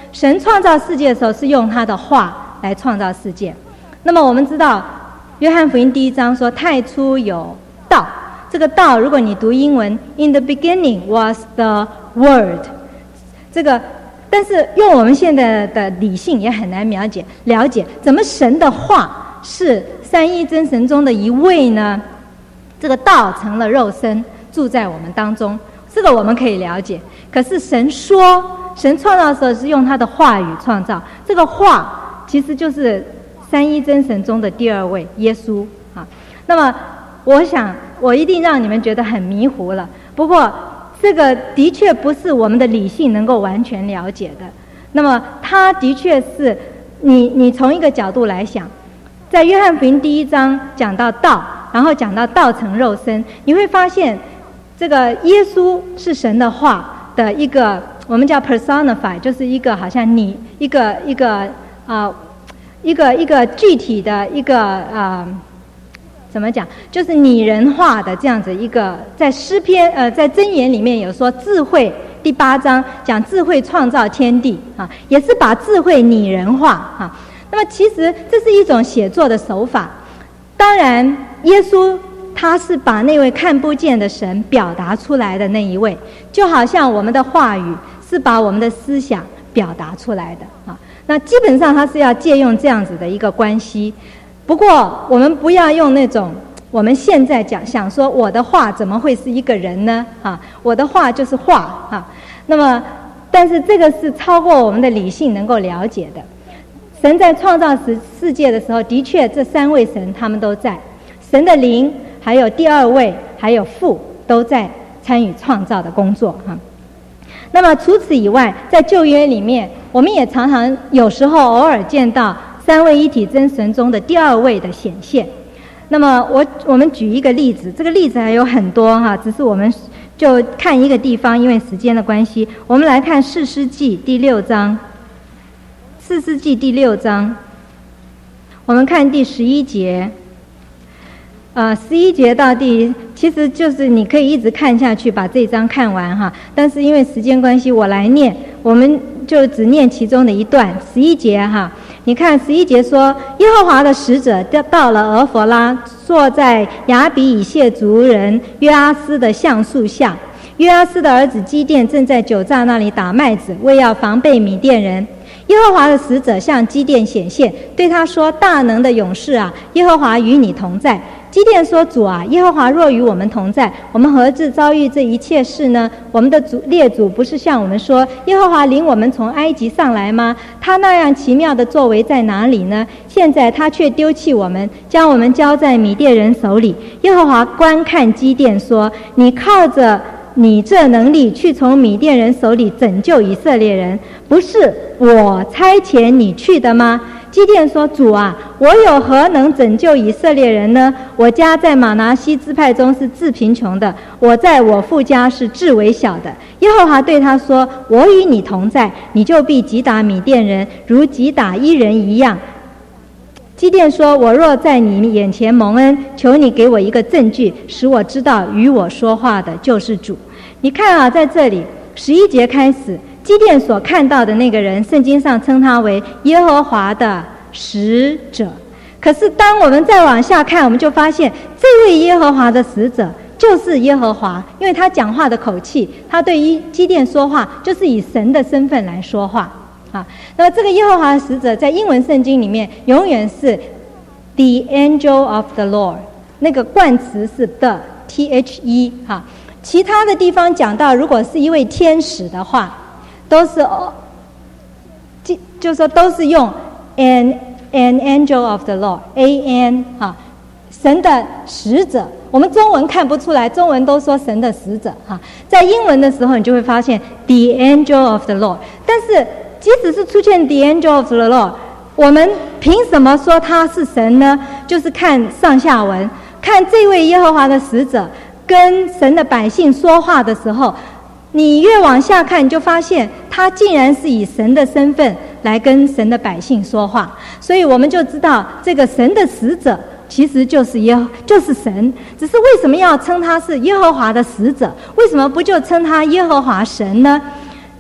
神创造世界的时候是用他的话来创造世界。那么我们知道约翰福音第一章说太初有道，这个道如果你读英文 In the beginning was the word， 这个但是用我们现在的理性也很难了解了解怎么神的话是三一真神中的一位呢？这个道成了肉身住在我们当中，这个我们可以了解。可是神说，神创造的时候是用他的话语创造，这个话其实就是三一真神中的第二位耶稣啊。那么我想我一定让你们觉得很迷糊了，不过这个的确不是我们的理性能够完全了解的。那么它的确是你你从一个角度来想，在约翰福音第一章讲到道，然后讲到道成肉身，你会发现这个耶稣是神的话的一个我们叫 personify， 就是一个好像你一个一个啊、呃、一个一个具体的一个啊、呃、怎么讲，就是拟人化的这样子一个。在诗篇呃在箴言里面有说智慧第八章讲智慧创造天地啊，也是把智慧拟人化啊。那么其实这是一种写作的手法。当然耶稣他是把那位看不见的神表达出来的那一位，就好像我们的话语是把我们的思想表达出来的啊。那基本上他是要借用这样子的一个关系。不过我们不要用那种我们现在讲想说我的话怎么会是一个人呢啊？我的话就是话啊。那么但是这个是超过我们的理性能够了解的。神在创造世世界的时候，的确这三位神他们都在，神的灵还有第二位还有父都在参与创造的工作哈。那么除此以外，在旧约里面我们也常常有时候偶尔见到三位一体真神中的第二位的显现。那么我我们举一个例子，这个例子还有很多哈，只是我们就看一个地方，因为时间的关系，我们来看士师记第六章。士师记第六章，我们看第十一节，呃，十一节到第，其实就是你可以一直看下去，把这一章看完哈。但是因为时间关系，我来念，我们就只念其中的一段。十一节哈，你看十一节说，耶和华的使者到了俄弗拉，坐在亚比以谢族人约阿斯的橡树下。约阿斯的儿子基甸正在酒榨那里打麦子，为要防备米甸人。耶和华的使者向基甸显现，对他说：大能的勇士啊，耶和华与你同在。基甸说：主啊，耶和华若与我们同在，我们何至遭遇这一切事呢？我们的主列祖不是向我们说，耶和华领我们从埃及上来吗？他那样奇妙的作为在哪里呢？现在他却丢弃我们，将我们交在米甸人手里。耶和华观看基甸说：你靠着你这能力去从米甸人手里拯救以色列人，不是我差遣你去的吗？基甸说：主啊，我有何能拯救以色列人呢？我家在玛拿西支派中是至贫穷的，我在我父家是至微小的。耶和华对他说：我与你同在，你就必击打米甸人，如击打一人一样。基甸说：我若在你眼前蒙恩，求你给我一个证据，使我知道与我说话的就是主。你看啊，在这里十一节开始，基甸所看到的那个人，圣经上称他为耶和华的使者。可是当我们再往下看，我们就发现这位耶和华的使者就是耶和华，因为他讲话的口气，他对于基甸说话就是以神的身份来说话啊。那么这个耶和华的使者在英文圣经里面永远是 the angel of the Lord， 那个冠词是 the T H E 哈。其他的地方讲到，如果是一位天使的话，都是就就是说都是用 an an angel of the Lord A N 哈，神的使者。我们中文看不出来，中文都说神的使者哈。在英文的时候，你就会发现 the angel of the Lord。但是即使是出现 the angel of the Lord， 我们凭什么说他是神呢？就是看上下文，看这位耶和华的使者跟神的百姓说话的时候，你越往下看，你就发现他竟然是以神的身份来跟神的百姓说话。所以我们就知道，这个神的使者其实就是耶，就是神。只是为什么要称他是耶和华的使者？为什么不就称他耶和华神呢？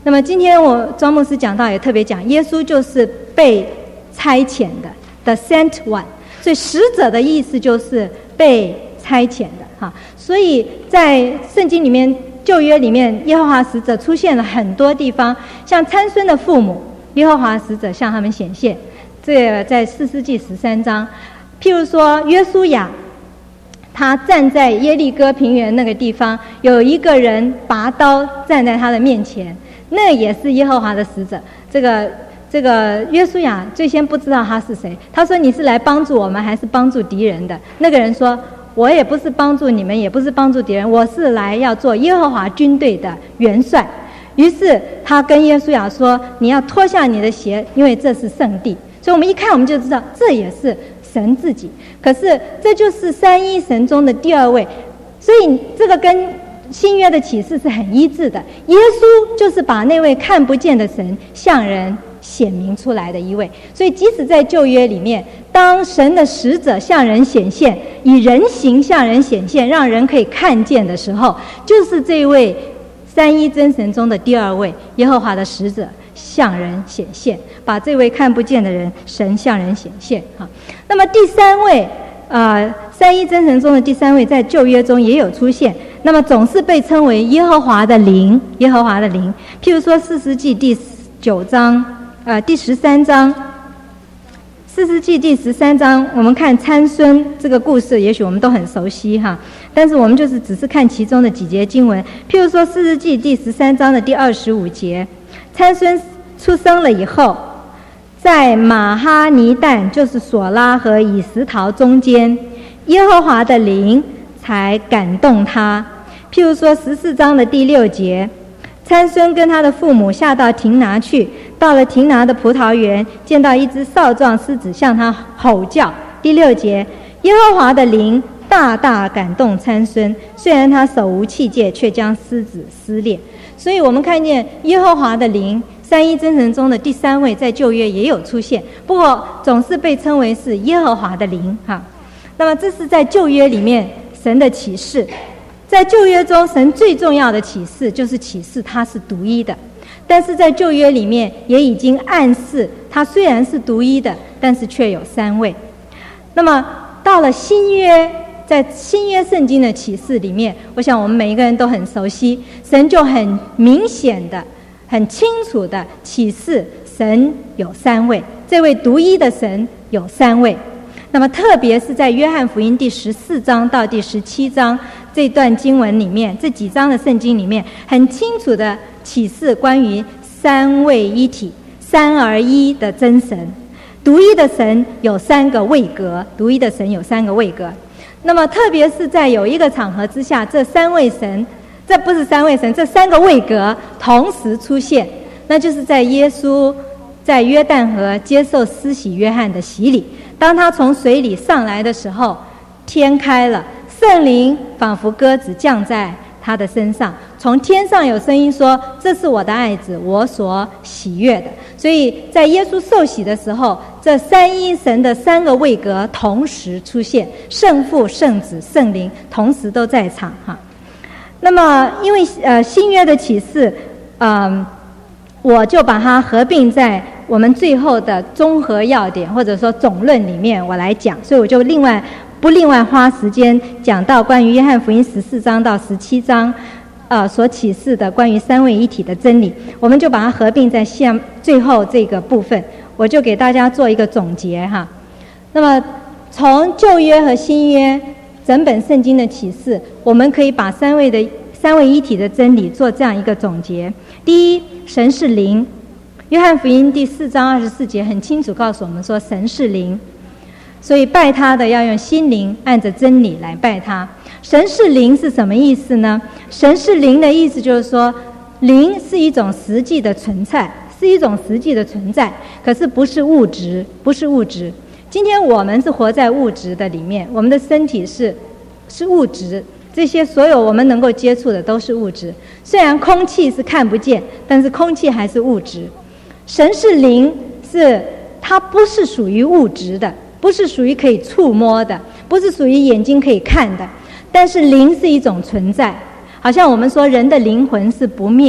那么今天我庄牧师讲到也特别讲，耶稣就是被差遣的 The Sent One， 所以使者的意思就是被差遣的哈。所以在圣经里面旧约里面，耶和华使者出现了很多地方，像参孙的父母，耶和华使者向他们显现，这个在士师记十三章。譬如说约书亚，他站在耶利哥平原那个地方，有一个人拔刀站在他的面前，那也是耶和华的使者。这个这个约书亚最先不知道他是谁，他说你是来帮助我们还是帮助敌人的？那个人说我也不是帮助你们，也不是帮助敌人，我是来要做耶和华军队的元帅。于是他跟约书亚说，你要脱下你的鞋，因为这是圣地。所以我们一看我们就知道这也是神自己，可是这就是三一神中的第二位，所以这个跟新约的启示是很一致的。耶稣就是把那位看不见的神向人显明出来的一位。所以即使在旧约里面，当神的使者向人显现，以人形向人显现，让人可以看见的时候，就是这位三一真神中的第二位耶和华的使者向人显现，把这位看不见的人神向人显现哈。那么第三位呃，三一真神中的第三位在旧约中也有出现，那么总是被称为耶和华的灵，耶和华的灵。譬如说士师记第九章呃，第十三章，士师记第十三章，我们看参孙这个故事，也许我们都很熟悉哈，但是我们就是只是看其中的几节经文。譬如说士师记第十三章的第二十五节，参孙出生了以后，在马哈尼旦，就是索拉和以实陶中间，耶和华的灵才感动他。譬如说十四章的第六节，参孙跟他的父母下到亭拿去，到了亭拿的葡萄园，见到一只少壮狮子向他吼叫。第六节，耶和华的灵大大感动参孙，虽然他手无器械，却将狮子撕裂。所以我们看见耶和华的灵，三一真神中的第三位，在旧约也有出现，不过总是被称为是耶和华的灵哈。那么这是在旧约里面神的启示。在旧约中，神最重要的启示就是启示他是独一的，但是在旧约里面也已经暗示他虽然是独一的，但是却有三位。那么到了新约，在新约圣经的启示里面，我想我们每一个人都很熟悉，神就很明显的很清楚的启示神有三位，这位独一的神有三位。那么特别是在约翰福音第十四章到第十七章这段经文里面，这几章的圣经里面很清楚的启示关于三位一体三而一的真神。独一的神有三个位格，独一的神有三个位格。那么特别是在有一个场合之下，这三位神，这不是三位神，这三个位格同时出现，那就是在耶稣在约旦河接受施洗约翰的洗礼，当他从水里上来的时候，天开了，圣灵仿佛鸽子降在他的身上，从天上有声音说，这是我的爱子，我所喜悦的。所以在耶稣受洗的时候，这三一神的三个位格同时出现，圣父、圣子、圣灵同时都在场哈。那么因为呃新约的启示嗯、呃，我就把它合并在我们最后的综合要点或者说总论里面我来讲，所以我就另外不另外花时间讲到关于约翰福音十四章到十七章呃所启示的关于三位一体的真理，我们就把它合并在下最后这个部分，我就给大家做一个总结哈。那么从旧约和新约整本圣经的启示，我们可以把三位的三位一体的真理做这样一个总结。第一，神是灵，约翰福音第四章二十四节很清楚告诉我们说神是灵，所以拜他的要用心灵按着真理来拜他。神是灵是什么意思呢？神是灵的意思就是说，灵是一种实际的存在，是一种实际的存在，可是不是物质，不是物质。今天我们是活在物质的里面，我们的身体是是物质，这些所有我们能够接触的都是物质。虽然空气是看不见，但是空气还是物质。神是灵，是它不是属于物质的，不是属于可以触摸的，不是属于眼睛可以看的，但是灵是一种存在。好像我们说人的灵魂是不灭的，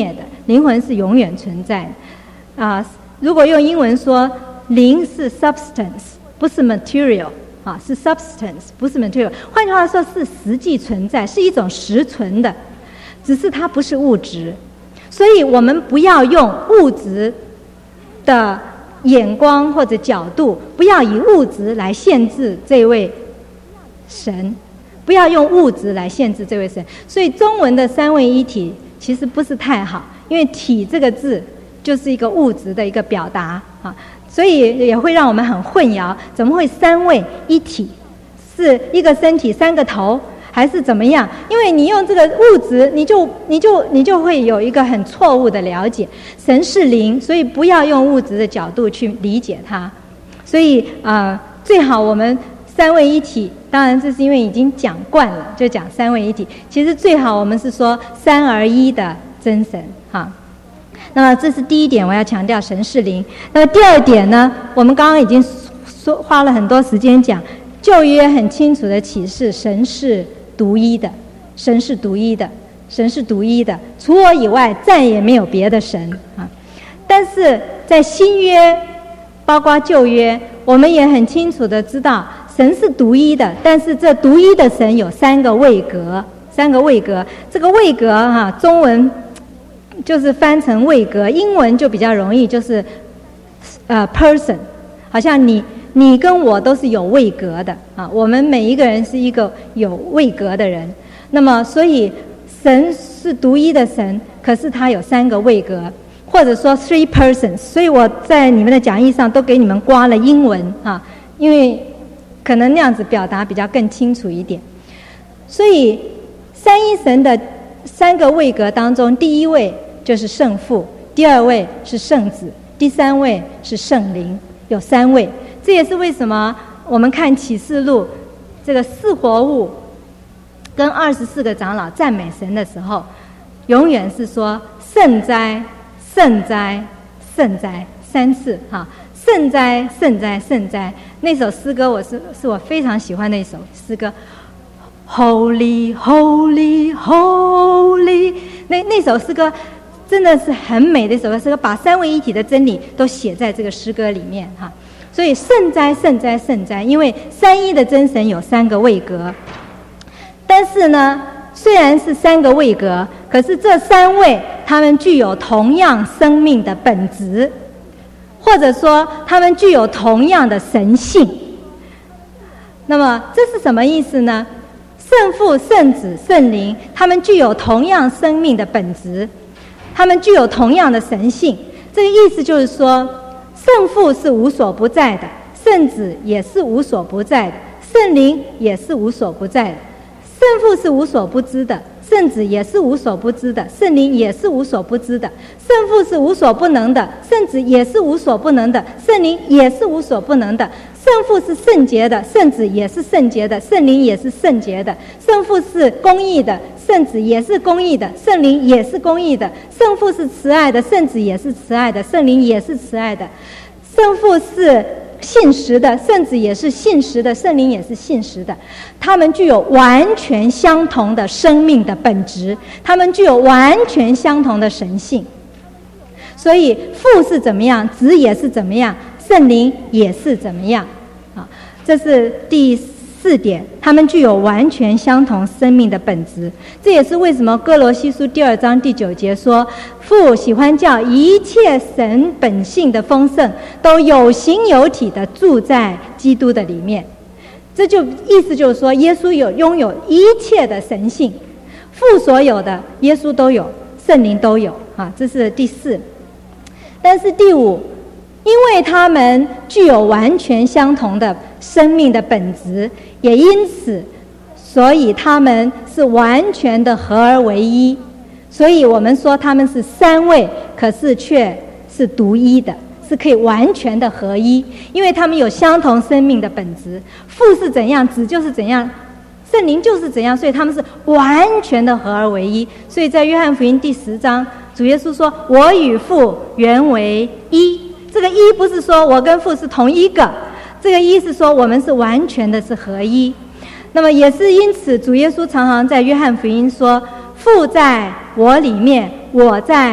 灵魂是永远存在的啊。如果用英文说，灵是 substance， 不是 material 啊，是 substance， 不是 material。换句话说，是实际存在，是一种实存的，只是它不是物质。所以我们不要用物质的眼光或者角度，不要以物质来限制这位神，不要用物质来限制这位神。所以中文的三位一体其实不是太好，因为体这个字就是一个物质的一个表达啊，所以也会让我们很混淆，怎么会三位一体？是一个身体三个头，还是怎么样？因为你用这个物质，你就你就你就会有一个很错误的了解。神是灵，所以不要用物质的角度去理解它。所以啊、呃，最好我们三位一体。当然，这是因为已经讲惯了，就讲三位一体。其实最好我们是说三而一的真神哈。那么这是第一点，我要强调神是灵。那么第二点呢，我们刚刚已经说花了很多时间讲，旧约很清楚的启示，神是独一的，神是独一的，神是独一的，除我以外再也没有别的神啊。但是在新约，包括旧约，我们也很清楚的知道，神是独一的，但是这独一的神有三个位格，三个位格。这个位格哈、啊，中文就是翻成位格，英文就比较容易，就是呃 person， 好像你你跟我都是有位格的啊，我们每一个人是一个有位格的人。那么所以神是独一的神，可是他有三个位格，或者说 three persons。所以我在你们的讲义上都给你们刮了英文啊，因为可能那样子表达比较更清楚一点。所以三一神的三个位格当中，第一位就是圣父，第二位是圣子，第三位是圣灵，有三位。这也是为什么我们看启示录这个四活物跟二十四个长老赞美神的时候，永远是说圣哉圣哉圣哉三次哈，圣哉圣哉圣哉。那首诗歌我是是我非常喜欢的一首诗歌， Holy Holy Holy。 那那首诗歌真的是很美的一首诗歌，把三位一体的真理都写在这个诗歌里面哈。所以圣哉圣哉圣哉，因为三一的真神有三个位格。但是呢，虽然是三个位格，可是这三位他们具有同样生命的本质，或者说他们具有同样的神性。那么这是什么意思呢？圣父、圣子、圣灵，他们具有同样生命的本质，他们具有同样的神性。这个意思就是说，圣父是无所不在的，圣子也是无所不在的，圣灵也是无所不在的。圣父是无所不知的，圣子也是无所不知的，圣灵也是无所不知的。圣父是无所不能的，圣子也是无所不能的，圣灵也是无所不能的。圣父是圣洁的，圣子也是圣洁的，圣灵也是圣洁的。圣父是公义的，圣子也是公义的，圣灵也是公义的。圣父是慈爱的，圣子也是慈爱的，圣灵也是慈爱的。圣父是信实的，圣子也是信实的，圣灵也是信实的。他们具有完全相同的生命的本质，他们具有完全相同的神性。所以父是怎么样，子也是怎么样，圣灵也是怎么样啊？这是第四点，他们具有完全相同生命的本质。这也是为什么哥罗西书第二章第九节说，父喜欢叫一切神本性的丰盛都有形有体的住在基督的里面。这就意思就是说，耶稣有拥有一切的神性，父所有的耶稣都有，圣灵都有啊。这是第四。但是第五，因为他们具有完全相同的生命的本质，也因此所以他们是完全的合而为一。所以我们说他们是三位，可是却是独一的，是可以完全的合一，因为他们有相同生命的本质。父是怎样，子就是怎样，圣灵就是怎样，所以他们是完全的合而为一。所以在约翰福音第十章，主耶稣说，我与父原为一。这个一不是说我跟父是同一个，这个一是说我们是完全的是合一。那么也是因此，主耶稣常常在约翰福音说，父在我里面，我在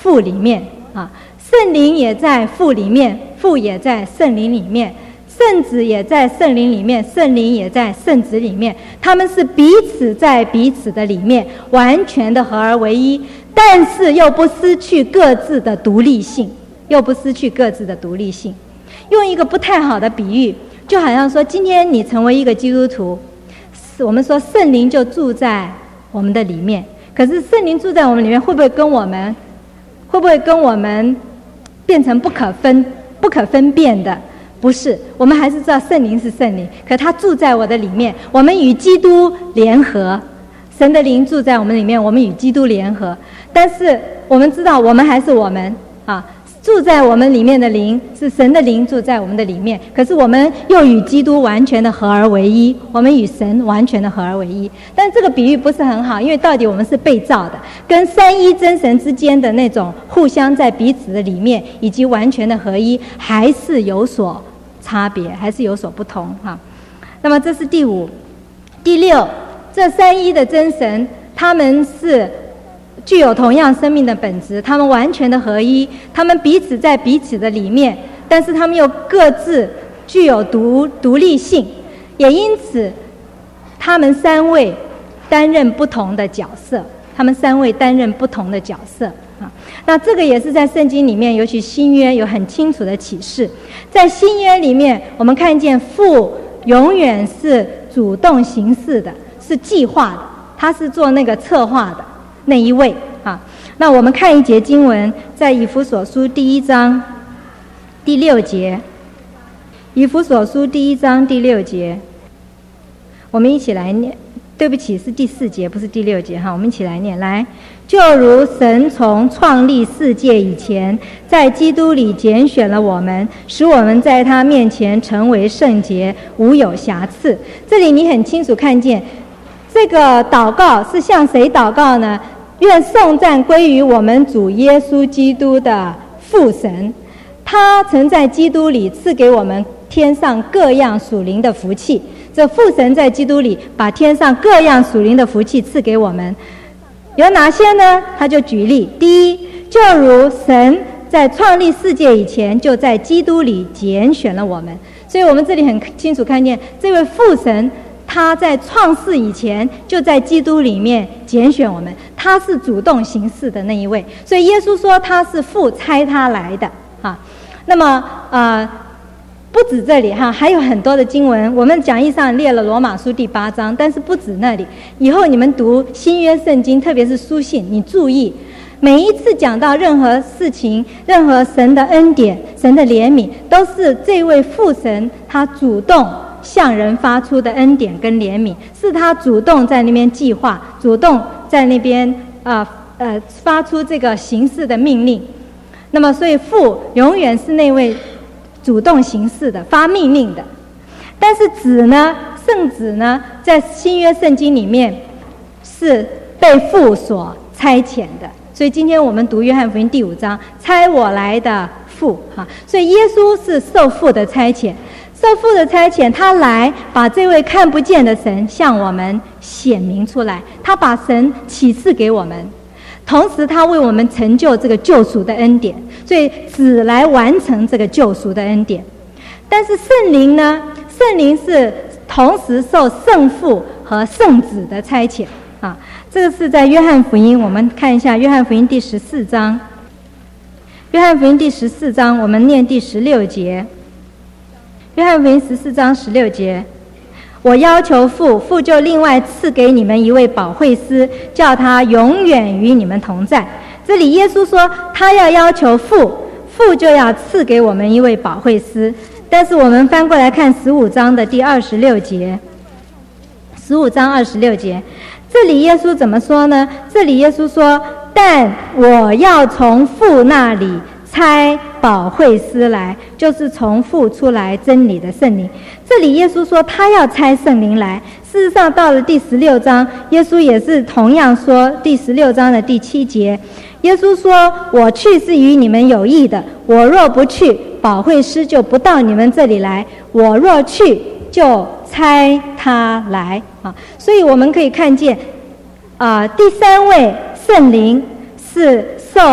父里面啊，圣灵也在父里面，父也在圣灵里面，圣子也在圣灵里面，圣灵也在圣子里面，他们是彼此在彼此的里面，完全的合而为一，但是又不失去各自的独立性，又不失去各自的独立性。用一个不太好的比喻，就好像说，今天你成为一个基督徒，我们说圣灵就住在我们的里面，可是圣灵住在我们里面，会不会跟我们，会不会跟我们变成不可分、不可分辨的？不是，我们还是知道圣灵是圣灵，可他住在我的里面，我们与基督联合，神的灵住在我们里面，我们与基督联合。但是我们知道，我们还是我们啊。住在我们里面的灵是神的灵住在我们的里面，可是我们又与基督完全的合而为一，我们与神完全的合而为一。但这个比喻不是很好，因为到底我们是被造的，跟三一真神之间的那种互相在彼此的里面以及完全的合一还是有所差别，还是有所不同哈。那么这是第五。第六，这三一的真神他们是具有同样生命的本质，他们完全的合一，他们彼此在彼此的里面，但是他们又各自具有独独立性，也因此他们三位担任不同的角色，他们三位担任不同的角色啊。那这个也是在圣经里面，尤其新约有很清楚的启示。在新约里面，我们看见父永远是主动行事的，是计划的，他是做那个策划的那一位啊。那我们看一节经文，在以弗所书第一章第六节，以弗所书第一章第六节，我们一起来念。对不起，是第四节，不是第六节哈。我们一起来念，来，就如神从创立世界以前，在基督里拣选了我们，使我们在他面前成为圣洁，无有瑕疵。这里你很清楚看见，这个祷告是向谁祷告呢？愿颂赞归于我们主耶稣基督的父神，他曾在基督里赐给我们天上各样属灵的福气。这父神在基督里把天上各样属灵的福气赐给我们，有哪些呢？他就举例，第一，就如神在创立世界以前，就在基督里拣选了我们。所以我们这里很清楚看见，这位父神他在创世以前就在基督里面拣选我们，他是主动行事的那一位。所以耶稣说他是父差他来的啊。那么呃不止这里哈，还有很多的经文，我们讲义上列了罗马书第八章，但是不止那里。以后你们读新约圣经，特别是书信，你注意，每一次讲到任何事情，任何神的恩典、神的怜悯，都是这位父神他主动向人发出的恩典跟怜悯，是他主动在那边计划，主动在那边呃呃发出这个行事的命令。那么，所以父永远是那位主动行事的，发命令的。但是子呢，圣子呢，在新约圣经里面是被父所差遣的。所以今天我们读约翰福音第五章，差我来的父哈，所以耶稣是受父的差遣，受父的差遣，他来把这位看不见的神向我们显明出来，他把神启示给我们。同时他为我们成就这个救赎的恩典，所以子来完成这个救赎的恩典。但是圣灵呢，圣灵是同时受圣父和圣子的差遣啊。这个是在约翰福音，我们看一下约翰福音第十四章。约翰福音第十四章，我们念第十六节。约翰福音十四章十六节，我要求父，父就另外赐给你们一位保惠师，叫他永远与你们同在。这里耶稣说他要要求父，父就要赐给我们一位保惠师。但是我们翻过来看十五章的第二十六节，十五章二十六节，这里耶稣怎么说呢？这里耶稣说，但我要从父那里差保惠师来，就是从父出来真理的圣灵。这里耶稣说他要差圣灵来。事实上到了第十六章，耶稣也是同样说，第十六章的第七节，耶稣说，我去是与你们有益的，我若不去，保惠师就不到你们这里来，我若去，就差他来啊。所以我们可以看见啊、呃，第三位圣灵是受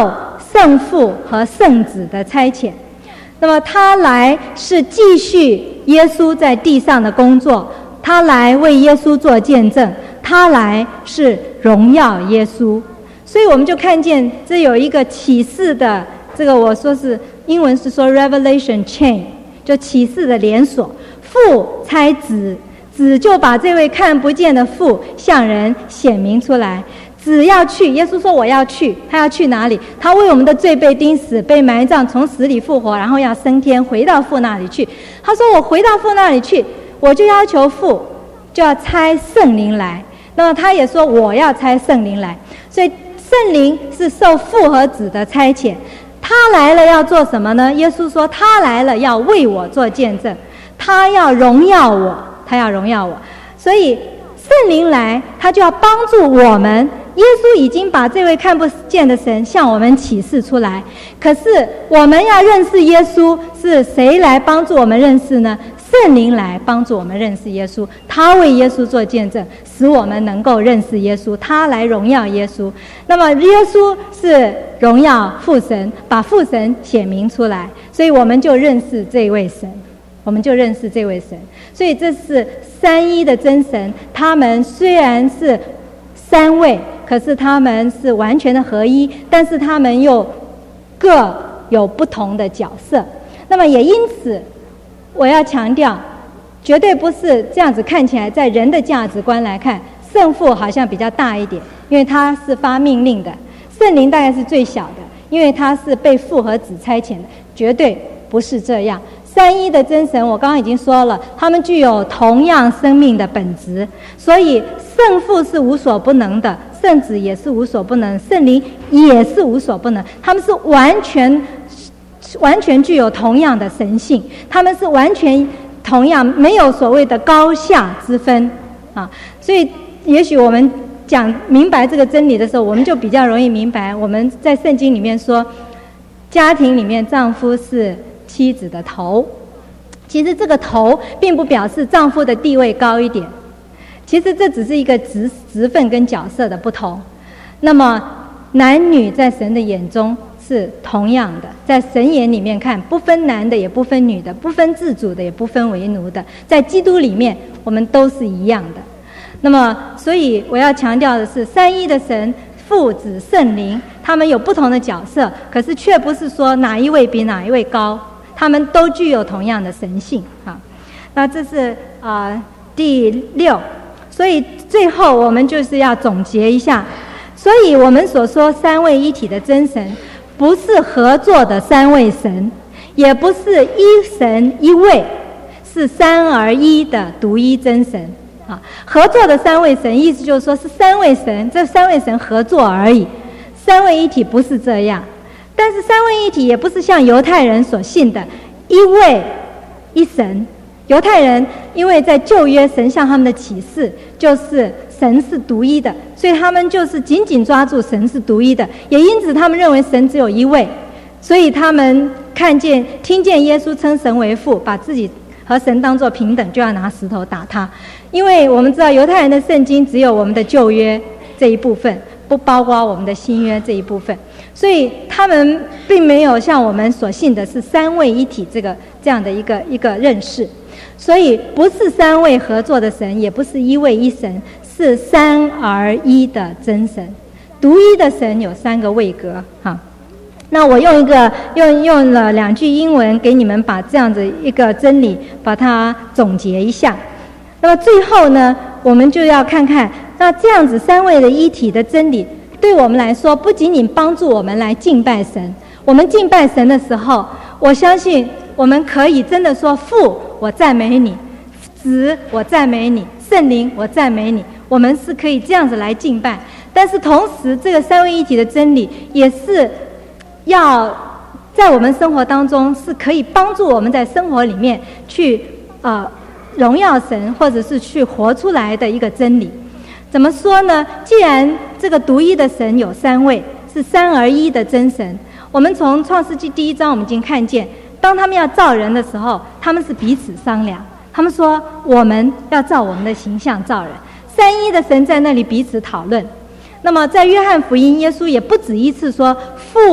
圣父和圣子的差遣。那么他来是继续耶稣在地上的工作，他来为耶稣做见证，他来是荣耀耶稣。所以我们就看见这有一个启示的，这个我说是英文是说 revelation chain， 就启示的连锁。父差子，子就把这位看不见的父向人显明出来。子要去，耶稣说我要去，他要去哪里？他为我们的罪被钉死，被埋葬，从死里复活，然后要升天，回到父那里去。他说我回到父那里去，我就要求父就要差圣灵来。那么他也说我要差圣灵来，所以圣灵是受父和子的差遣。他来了要做什么呢？耶稣说他来了要为我做见证，他要荣耀我，他要荣耀我。所以圣灵来，他就要帮助我们。耶稣已经把这位看不见的神向我们启示出来，可是我们要认识耶稣，是谁来帮助我们认识呢？圣灵来帮助我们认识耶稣，他为耶稣做见证，使我们能够认识耶稣，他来荣耀耶稣。那么耶稣是荣耀父神，把父神显明出来，所以我们就认识这位神，我们就认识这位神。所以这是三一的真神，他们虽然是三位，可是他们是完全的合一，但是他们又各有不同的角色。那么也因此我要强调，绝对不是这样子看起来，在人的价值观来看，圣父好像比较大一点，因为他是发命令的，圣灵大概是最小的，因为他是被父和子差遣的，绝对不是这样。三一的真神我刚刚已经说了，他们具有同样生命的本质，所以圣父是无所不能的，圣子也是无所不能，圣灵也是无所不能，他们是完全完全具有同样的神性，他们是完全同样，没有所谓的高下之分啊。所以也许我们讲明白这个真理的时候，我们就比较容易明白，我们在圣经里面说家庭里面丈夫是妻子的头，其实这个头并不表示丈夫的地位高一点，其实这只是一个职职分跟角色的不同。那么男女在神的眼中是同样的，在神眼里面看，不分男的也不分女的，不分自主的也不分为奴的，在基督里面我们都是一样的。那么所以我要强调的是，三一的神父子圣灵他们有不同的角色，可是却不是说哪一位比哪一位高，他们都具有同样的神性啊。那这是啊、呃、第六，所以最后我们就是要总结一下，所以我们所说三位一体的真神，不是合作的三位神，也不是一神一位，是三而一的独一真神啊。合作的三位神，意思就是说是三位神，这三位神合作而已。三位一体不是这样，但是三位一体也不是像犹太人所信的一位一神。犹太人因为在旧约神向他们的启示就是神是独一的，所以他们就是紧紧抓住神是独一的，也因此他们认为神只有一位，所以他们看见听见耶稣称神为父，把自己和神当作平等，就要拿石头打他。因为我们知道犹太人的圣经只有我们的旧约这一部分，不包括我们的新约这一部分，所以他们并没有像我们所信的是三位一体这个这样的一个一个认识。所以不是三位合作的神，也不是一位一神，是三而一的真神。独一的神有三个位格哈。那我用一个用用了两句英文给你们把这样子一个真理把它总结一下。那么最后呢，我们就要看看那这样子三位的一体的真理对我们来说，不仅仅帮助我们来敬拜神，我们敬拜神的时候，我相信我们可以真的说父我赞美你，子我赞美你，圣灵我赞美你，我们是可以这样子来敬拜。但是同时这个三位一体的真理也是要在我们生活当中是可以帮助我们在生活里面去呃荣耀神，或者是去活出来的一个真理。怎么说呢？既然这个独一的神有三位，是三而一的真神，我们从创世纪第一章我们已经看见，当他们要造人的时候，他们是彼此商量，他们说我们要照我们的形象造人，三一的神在那里彼此讨论。那么在约翰福音，耶稣也不止一次说父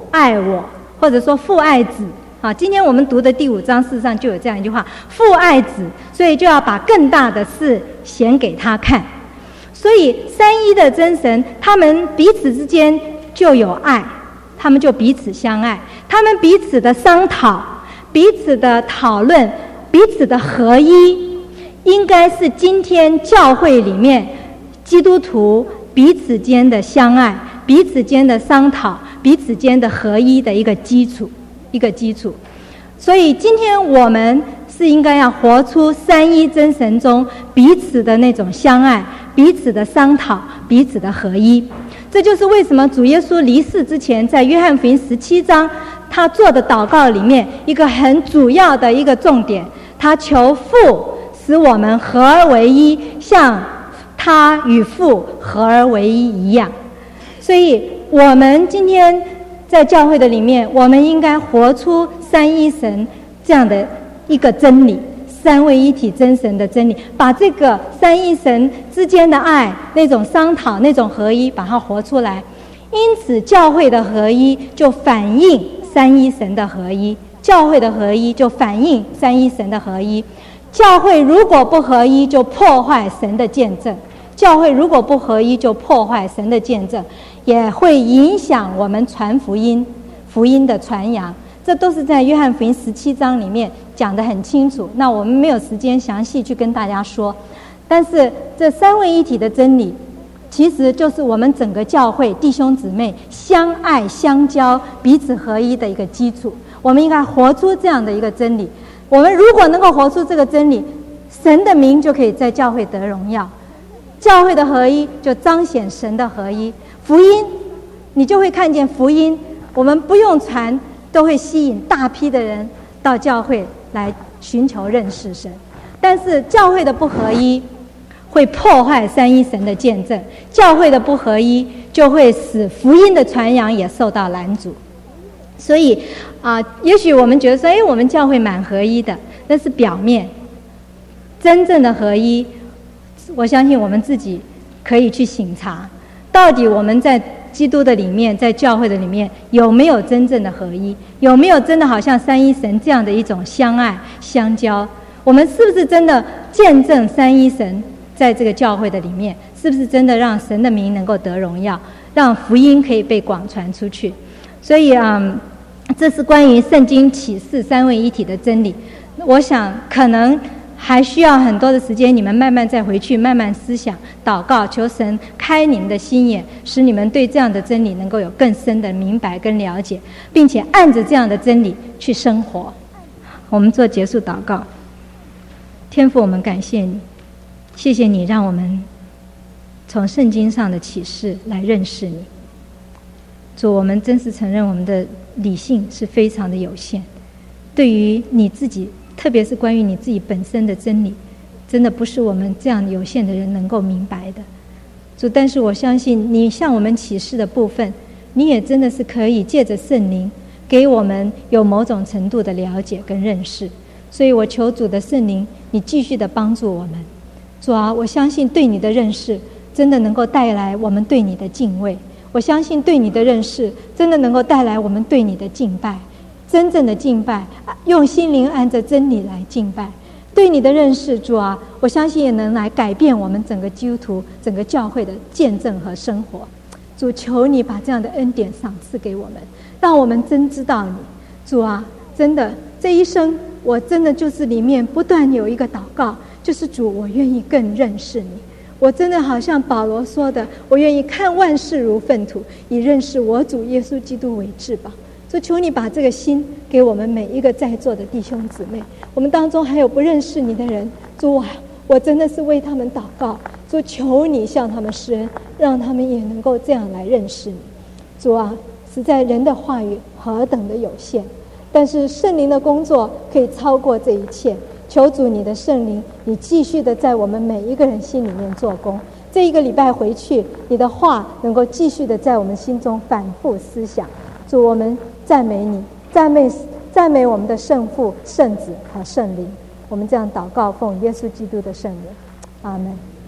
爱我，或者说父爱子。啊，今天我们读的第五章，事实上就有这样一句话：父爱子，所以就要把更大的事显给他看。所以三一的真神，他们彼此之间就有爱，他们就彼此相爱，他们彼此的商讨、彼此的讨论、彼此的合一，应该是今天教会里面基督徒彼此间的相爱、彼此间的商讨、彼此间的合一的一个基础。一个基础，所以今天我们是应该要活出三一真神中彼此的那种相爱、彼此的商讨、彼此的合一。这就是为什么主耶稣离世之前，在约翰福音十七章他做的祷告里面，一个很主要的一个重点，他求父使我们合而为一，像他与父合而为一一样。所以我们今天在教会的里面，我们应该活出三一神这样的一个真理，三位一体真神的真理，把这个三一神之间的爱、那种商讨、那种合一，把它活出来。因此，教会的合一就反映三一神的合一，教会的合一就反映三一神的合一。教会如果不合一，就破坏神的见证；教会如果不合一，就破坏神的见证。也会影响我们传福音、福音的传扬，这都是在约翰福音十七章里面讲得很清楚。那我们没有时间详细去跟大家说，但是这三位一体的真理，其实就是我们整个教会弟兄姊妹相爱相交、彼此合一的一个基础。我们应该活出这样的一个真理。我们如果能够活出这个真理，神的名就可以在教会得荣耀，教会的合一就彰显神的合一。福音，你就会看见福音，我们不用传，都会吸引大批的人到教会来寻求认识神。但是教会的不合一会破坏三一神的见证，教会的不合一就会使福音的传扬也受到拦阻。所以啊、呃，也许我们觉得说，哎，我们教会蛮合一的，那是表面。真正的合一，我相信我们自己可以去省察。到底我们在基督的里面，在教会的里面，有没有真正的合一？有没有真的好像三一神这样的一种相爱相交？我们是不是真的见证三一神在这个教会的里面？是不是真的让神的名能够得荣耀，让福音可以被广传出去？所以啊、嗯，这是关于圣经启示三位一体的真理。我想可能还需要很多的时间，你们慢慢再回去慢慢思想祷告，求神开你们的心眼，使你们对这样的真理能够有更深的明白跟了解，并且按着这样的真理去生活。我们做结束祷告。天父，我们感谢你，谢谢你让我们从圣经上的启示来认识你。主，我们真是承认我们的理性是非常的有限，对于你自己，特别是关于你自己本身的真理，真的不是我们这样有限的人能够明白的。主，但是我相信你向我们启示的部分，你也真的是可以借着圣灵给我们有某种程度的了解跟认识。所以我求主的圣灵，你继续的帮助我们。主啊，我相信对你的认识真的能够带来我们对你的敬畏，我相信对你的认识真的能够带来我们对你的敬拜，真正的敬拜，用心灵按着真理来敬拜。对你的认识，主啊，我相信也能来改变我们整个基督徒、整个教会的见证和生活。主，求你把这样的恩典赏赐给我们，让我们真知道你。主啊，真的这一生我真的就是里面不断有一个祷告，就是主，我愿意更认识你。我真的好像保罗说的，我愿意看万事如粪土，以认识我主耶稣基督为至宝。就求你把这个心给我们每一个在座的弟兄姊妹，我们当中还有不认识你的人，主啊，我真的是为他们祷告，主，求你向他们施恩，让他们也能够这样来认识你。主啊，实在人的话语何等的有限，但是圣灵的工作可以超过这一切。求主你的圣灵，你继续的在我们每一个人心里面做工。这一个礼拜回去，你的话能够继续的在我们心中反复思想。主，我们赞美你，赞美赞美我们的圣父、圣子和圣灵。我们这样祷告，奉耶稣基督的圣名，阿们。